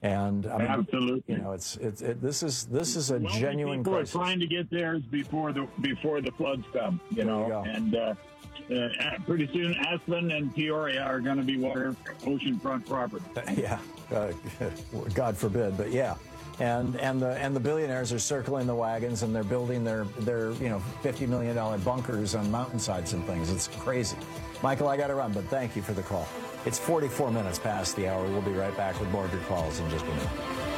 And I mean, Absolutely, you know, it's it's it, this is this is a well, genuine people crisis. are trying to get theirs before the before the floods come. You There know, you go. and uh, uh, pretty soon Aspen and Peoria are going to be water oceanfront property. Yeah, uh, God forbid, but yeah. And and the and the billionaires are circling the wagons, and they're building their their you know fifty million dollar bunkers on mountainsides and things. It's crazy. Michael, I got to run, but thank you for the call. It's forty-four minutes past the hour. We'll be right back with more of your calls in just a minute.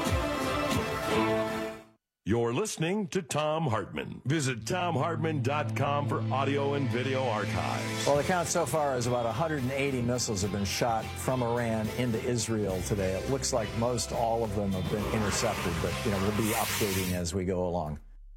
You're listening to Thom Hartmann. Visit Thom Hartmann dot com for audio and video archives. Well, the count so far is about one hundred eighty missiles have been shot from Iran into Israel today. It looks like most all of them have been intercepted, but you know we'll be updating as we go along.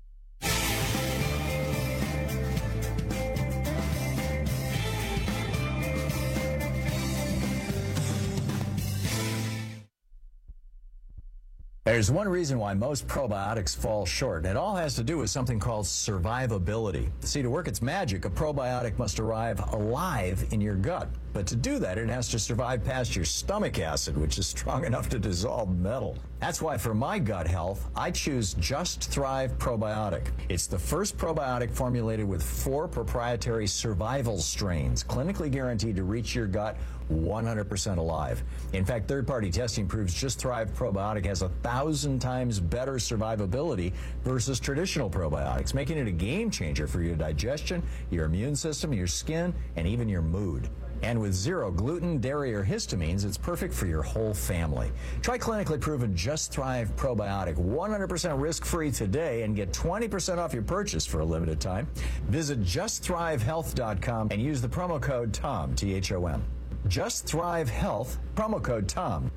There's one reason why most probiotics fall short, and it all has to do with something called survivability. See, to work its magic, a probiotic must arrive alive in your gut. But to do that, it has to survive past your stomach acid, which is strong enough to dissolve metal. That's why for my gut health, I choose Just Thrive Probiotic. It's the first probiotic formulated with four proprietary survival strains, clinically guaranteed to reach your gut one hundred percent alive. In fact, third-party testing proves Just Thrive Probiotic has a thousand times better survivability versus traditional probiotics, making it a game changer for your digestion, your immune system, your skin, and even your mood. And with zero gluten, dairy, or histamines, it's perfect for your whole family. Try clinically proven Just Thrive Probiotic one hundred percent risk-free today and get twenty percent off your purchase for a limited time. Visit just thrive health dot com and use the promo code TOM, T H O M. Just Thrive Health, promo code TOM.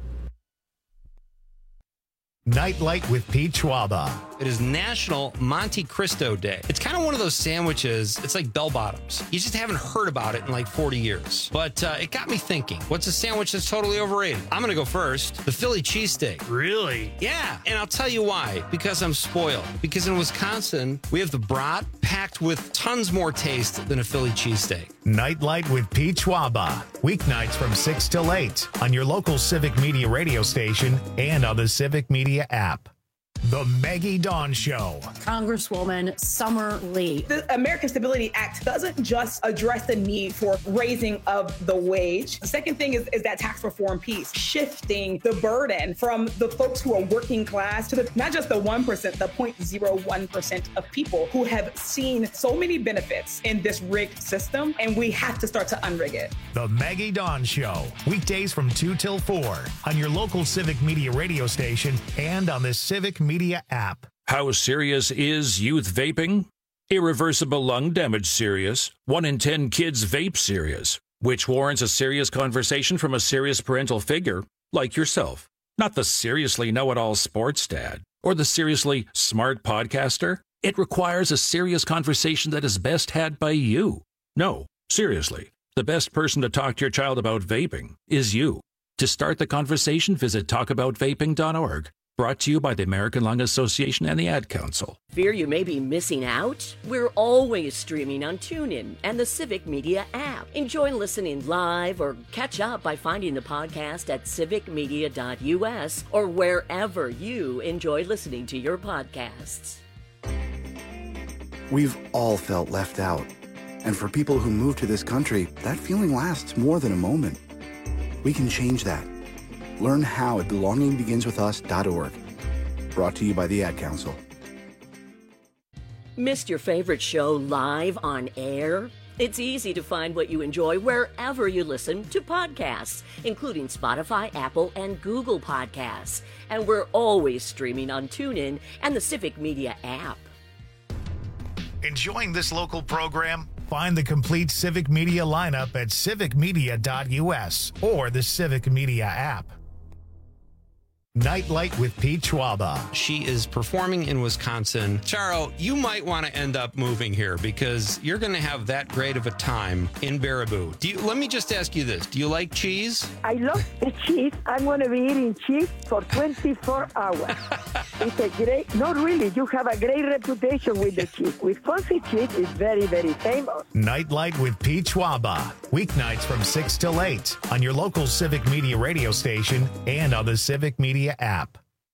Nightlight with Pete Schwaba. It is National Monte Cristo Day. It's kind of one of those sandwiches, it's like bell bottoms. You just haven't heard about it in like forty years. But uh, it got me thinking, what's a sandwich that's totally overrated? I'm going to go first. The Philly cheesesteak. Really? Yeah. And I'll tell you why. Because I'm spoiled. Because in Wisconsin, we have the brat packed with tons more taste than a Philly cheesesteak. Nightlight with Pete Schwaba. Weeknights from six till eight on your local Civic Media radio station and on the Civic Media app. The Maggie Dawn Show. Congresswoman Summer Lee. The American Stability Act doesn't just address the need for raising of the wage. The second thing is, is that tax reform piece, shifting the burden from the folks who are working class to the, not just the one percent, the zero point zero one percent of people who have seen so many benefits in this rigged system, and we have to start to unrig it. The Maggie Dawn Show. Weekdays from two till four on your local Civic Media radio station and on the Civic Media app. How serious is youth vaping? Irreversible lung damage serious. One in ten kids vape serious, which warrants a serious conversation from a serious parental figure like yourself. Not the seriously know-it-all sports dad or the seriously smart podcaster. It requires a serious conversation that is best had by you. No, seriously, the best person to talk to your child about vaping is you. To start the conversation, visit talk about vaping dot org. Brought to you by the American Lung Association and the Ad Council. Fear you may be missing out? We're always streaming on TuneIn and the Civic Media app. Enjoy listening live or catch up by finding the podcast at civic media dot U S or wherever you enjoy listening to your podcasts. We've all felt left out. And for people who move to this country, that feeling lasts more than a moment. We can change that. Learn how at belonging begins with us dot org. Brought to you by the Ad Council. Missed your favorite show live on air? It's easy to find what you enjoy wherever you listen to podcasts, including Spotify, Apple, and Google Podcasts. And we're always streaming on TuneIn and the Civic Media app. Enjoying this local program? Find the complete Civic Media lineup at civic media dot U S or the Civic Media app. Nightlight with Pete Schwaba. She is performing in Wisconsin. Charo, you might want to end up moving here because you're going to have that great of a time in Baraboo. Do you, let me just ask you this. Do you like cheese? I love the cheese. I'm going to be eating cheese for twenty-four hours. It's a great, not really, you have a great reputation with the cheese. Wisconsin cheese is very, very famous. Nightlight with Pete Schwaba. Weeknights from six till eight on your local Civic Media radio station and on the Civic Media Media app.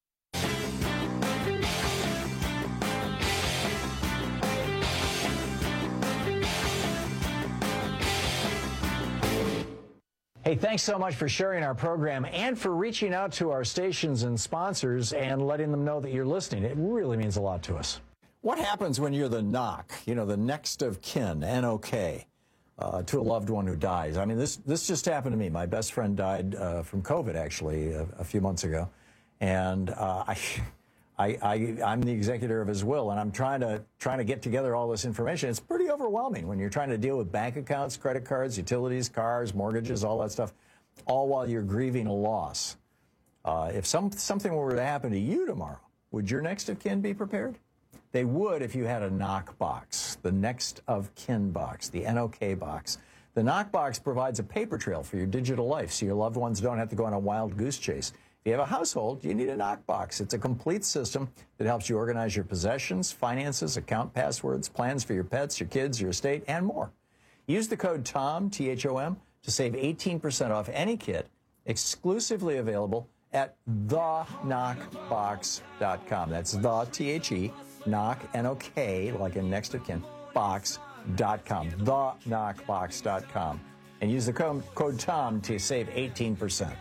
Hey, thanks so much for sharing our program and for reaching out to our stations and sponsors and letting them know that you're listening. It really means a lot to us. What happens when you're the N O C, you know, the next of kin, N O K, uh, to a loved one who dies? I mean, this this just happened to me. My best friend died uh, from COVID, actually, a, a few months ago. And uh, I... I, I, I'm the executor of his will, and I'm trying to trying to get together all this information. It's pretty overwhelming when you're trying to deal with bank accounts, credit cards, utilities, cars, mortgages, all that stuff, all while you're grieving a loss. Uh, if some something were to happen to you tomorrow, would your next of kin be prepared? They would if you had a N O C box, the next of kin box, the N O K box. The N O C box provides a paper trail for your digital life, so your loved ones don't have to go on a wild goose chase. If you have a household, you need a N O C box. It's a complete system that helps you organize your possessions, finances, account passwords, plans for your pets, your kids, your estate, and more. Use the code TOM, T H O M, to save eighteen percent off any kit, exclusively available at the knock box dot com. That's the, T H E, knock, N O K, like in next of kin, box dot com. the knock box dot com. And use the code, code TOM to save eighteen percent.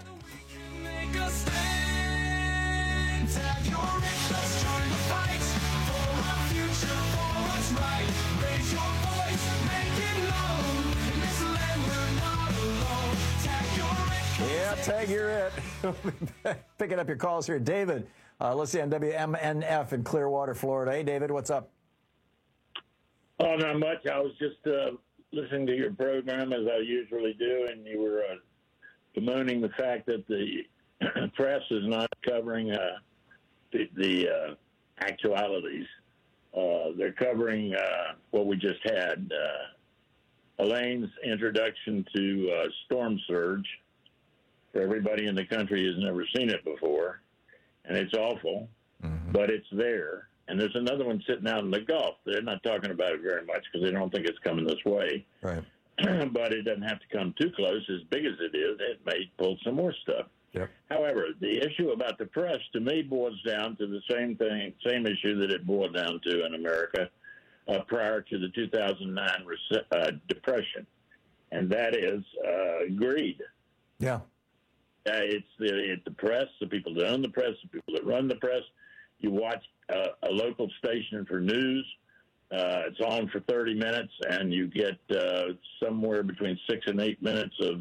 Yeah, tag you're it. Picking up your calls here. David, uh, let's see, on W M N F in Clearwater, Florida. Hey, David, what's up? Oh, not much. I was just uh, listening to your program as I usually do, and you were uh, bemoaning the fact that the press is not covering uh, the, the uh, actualities. Uh, they're covering uh, what we just had. Uh, Elaine's introduction to uh, storm surge. For everybody in the country who's never seen it before, and it's awful, mm-hmm. but it's there. And there's another one sitting out in the Gulf. They're not talking about it very much because they don't think it's coming this way. Right. But it doesn't have to come too close. As big as it is, it may pull some more stuff. Yep. However, the issue about the press, to me, boils down to the same thing, same issue that it boiled down to in America uh, prior to the two thousand nine uh, depression, and that is uh, greed. Yeah. Uh, it's the it's the press, the people that own the press, the people that run the press. You watch uh, a local station for news. Uh, it's on for thirty minutes, and you get uh, somewhere between six and eight minutes of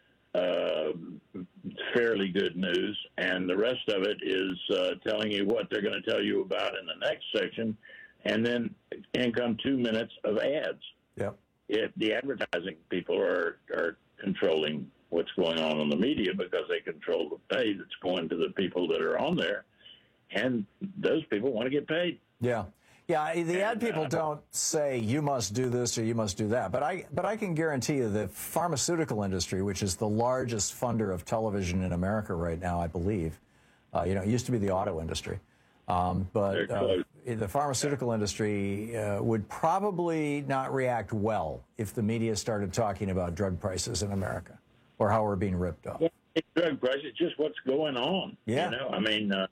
uh, fairly good news, and the rest of it is uh, telling you what they're going to tell you about in the next section, and then in come two minutes of ads. Yep. It, the advertising people are are controlling what's going on in the media because they control the pay that's going to the people that are on there, and those people want to get paid. Yeah. Yeah, the ad people don't say you must do this or you must do that, but I but I can guarantee you the pharmaceutical industry, which is the largest funder of television in America right now, I believe, uh, you know, it used to be the auto industry, um, but uh, the pharmaceutical industry uh, would probably not react well if the media started talking about drug prices in America or how we're being ripped off. Well, it's drug prices, just what's going on. Yeah, you know, I mean. Uh,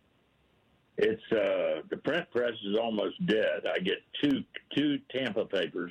It's uh, the print press is almost dead. I get two two Tampa papers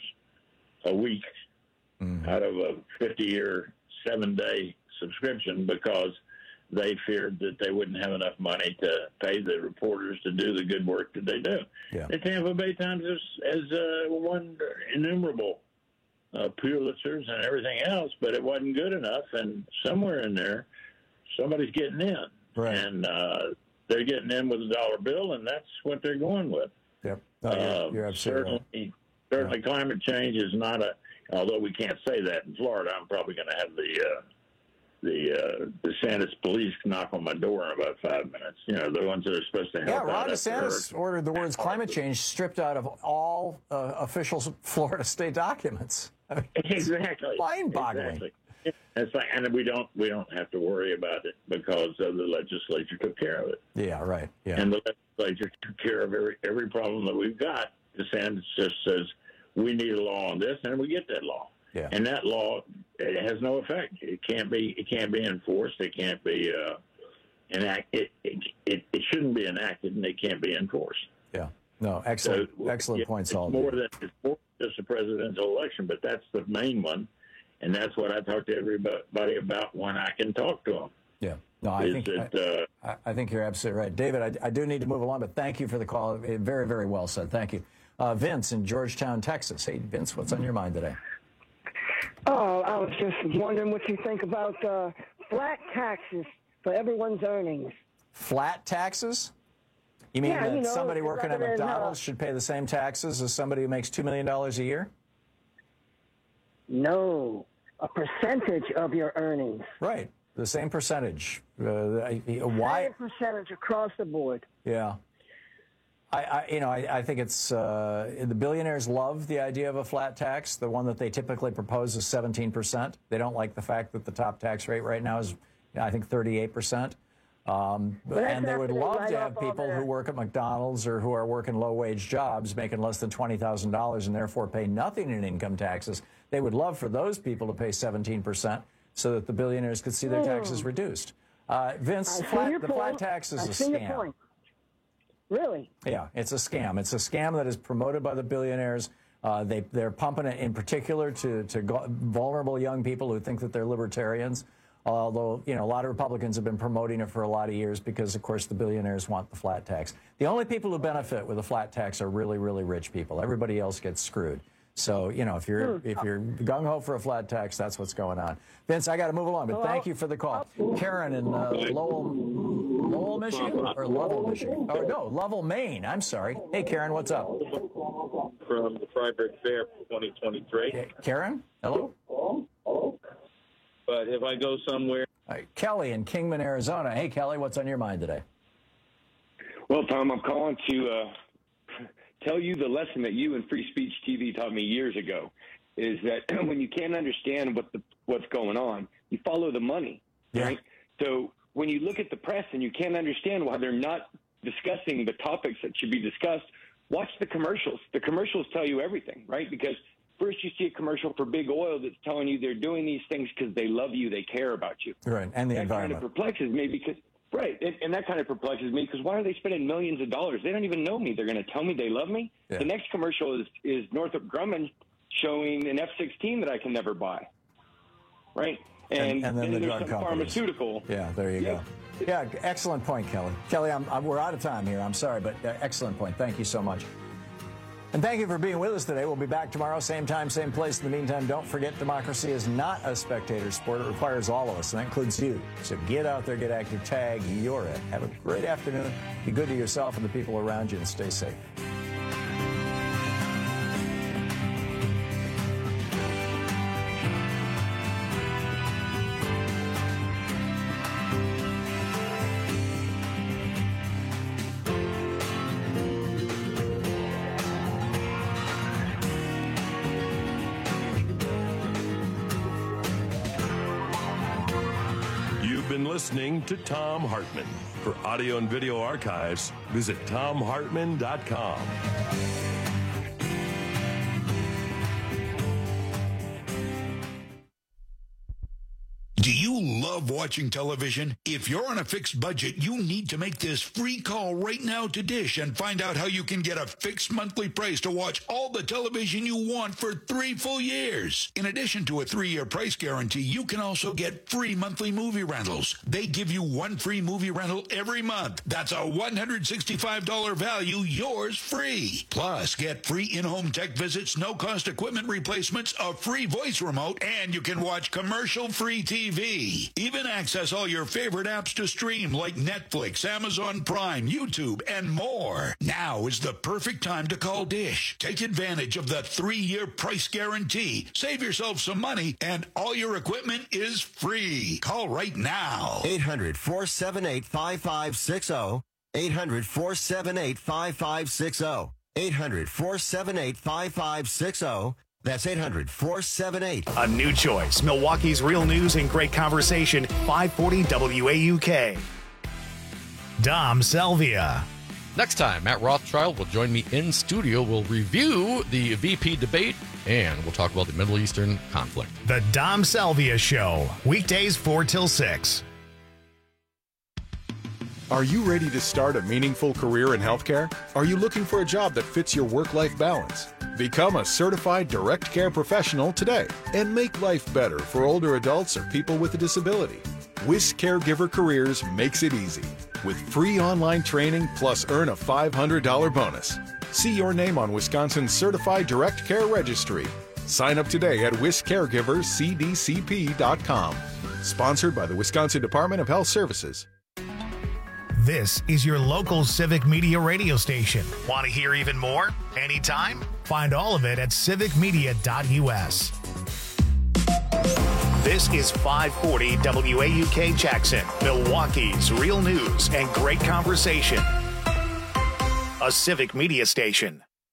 a week mm-hmm. out of a fifty-year, seven-day subscription because they feared that they wouldn't have enough money to pay the reporters to do the good work that they do. Yeah. The Tampa Bay Times has, has uh, won innumerable uh, Pulitzers and everything else, but it wasn't good enough. And somewhere in there, somebody's getting in. Right. And uh, they're getting in with a dollar bill, and that's what they're going with. Yep. No, you're, uh, you're absolutely certainly, right. certainly yeah. climate change is not a, although we can't say that in Florida, I'm probably going to have the uh, the uh, DeSantis police knock on my door in about five minutes. You know, the ones that are supposed to help Yeah, out. Ron DeSantis ordered the words climate change stripped out of all uh, official Florida state documents. I mean, exactly. Mind-boggling. Exactly. It's like, and we don't we don't have to worry about it because uh, the legislature took care of it. Yeah, right. Yeah. And the legislature took care of every every problem that we've got. DeSantis just says we need a law on this, and we get that law. Yeah. And that law, it has no effect. It can't be it can't be enforced. It can't be uh, enact it, it, it, it shouldn't be enacted, and they can't be enforced. Yeah. No, excellent, So, excellent yeah, points, it's all. more than it's more than just a presidential election, but that's the main one, and that's what I talk to everybody about when I can talk to them. Yeah. No, I Is think it, I, I, I think you're absolutely right, David. I, I do need to move along, but thank you for the call. Very, very well said. Thank you, uh, Vince in Georgetown, Texas. Hey, Vince, what's on your mind today? Oh, I was just wondering what you think about uh, flat taxes for everyone's earnings. Flat taxes? You mean Yeah, that you know, somebody working at rather than, uh, McDonald's should pay the same taxes as somebody who makes two million dollars a year? No, a percentage of your earnings. Right, the same percentage. Uh, why? Same percentage across the board. Yeah. I, I, you know, I, I think it's uh, the billionaires love the idea of a flat tax. The one that they typically propose is seventeen percent. They don't like the fact that the top tax rate right now is, I think, thirty-eight percent. Um, and they would love to have people who work at McDonald's or who are working low-wage jobs making less than twenty thousand dollars and therefore pay nothing in income taxes. They would love for those people to pay seventeen percent so that the billionaires could see their taxes reduced. Uh, Vince, flat, the flat tax is a scam. Really? Yeah, it's a scam. It's a scam that is promoted by the billionaires. Uh, they, they're pumping it in particular to, to go, vulnerable young people who think that they're libertarians. Although, you know, a lot of Republicans have been promoting it for a lot of years because, of course, the billionaires want the flat tax. The only people who benefit with a flat tax are really, really rich people. Everybody else gets screwed. So, you know, if you're if you're gung-ho for a flat tax, that's what's going on. Vince, I got to move along, but thank you for the call. Karen in uh, Lowell, Lowell, Michigan, or Lovell, Michigan? Oh, no, Lovell, Maine. I'm sorry. Hey, Karen, what's up? From the Freiburg Fair twenty twenty-three. Okay. Karen, hello? But if I go somewhere... All right, Kelly in Kingman, Arizona. Hey, Kelly, what's on your mind today? Well, Tom, I'm calling to uh, tell you the lesson that you and Free Speech T V taught me years ago, is that when you can't understand what the, what's going on, you follow the money, yeah. right? So when you look at the press and you can't understand why they're not discussing the topics that should be discussed, watch the commercials. The commercials tell you everything, right? Because first you see a commercial for big oil that's telling you they're doing these things because they love you, they care about you. Right, and the that environment. Kind of perplexes me because, right, and, and that kind of perplexes me because why are they spending millions of dollars? They don't even know me. They're going to tell me they love me? Yeah. The next commercial is, is Northrop Grumman showing an F sixteen that I can never buy, right? And, and, and then, then the there's drug some companies. pharmaceutical. Yeah, there you yeah. go. Yeah, excellent point, Kelly. Kelly, I'm, I'm, we're out of time here. I'm sorry, but uh, excellent point. Thank you so much. And thank you for being with us today. We'll be back tomorrow, same time, same place. In the meantime, don't forget democracy is not a spectator sport. It requires all of us, and that includes you. So get out there, get active, tag, you're it. Have a great afternoon. Be good to yourself and the people around you, and stay safe. Listening to Tom Hartman. For audio and video archives, visit tom hartman dot com. Do you love watching television? If you're on a fixed budget, you need to make this free call right now to Dish and find out how you can get a fixed monthly price to watch all the television you want for three full years. In addition to a three-year price guarantee, you can also get free monthly movie rentals. They give you one free movie rental every month. That's a one hundred sixty-five dollars value, yours free. Plus, get free in-home tech visits, no-cost equipment replacements, a free voice remote, and you can watch commercial-free T V. Even access all your favorite apps to stream like Netflix, Amazon Prime, YouTube, and more. Now is the perfect time to call Dish. Take advantage of the three-year price guarantee. Save yourself some money, and all your equipment is free. Call right now. eight hundred, four seven eight, five five six zero. eight hundred, four seven eight, five five six zero. eight hundred, four seven eight, five five six zero. That's eight hundred, four seven eight. A new choice. Milwaukee's real news and great conversation. five forty W A U K. Dom Salvia. Next time, Matt Rothschild will join me in studio. We'll review the V P debate, and we'll talk about the Middle Eastern conflict. The Dom Salvia Show. Weekdays four till six. Are you ready to start a meaningful career in healthcare? Are you looking for a job that fits your work-life balance? Become a certified direct care professional today and make life better for older adults or people with a disability. WIS Caregiver Careers makes it easy with free online training plus earn a five hundred dollars bonus. See your name on Wisconsin's Certified Direct Care Registry. Sign up today at wis caregiver c d c p dot com. Sponsored by the Wisconsin Department of Health Services. This is your local Civic Media radio station. Want to hear even more? Anytime? Find all of it at civic media dot u s. This is five forty W A U K Jackson, Milwaukee's real news and great conversation. A Civic Media station.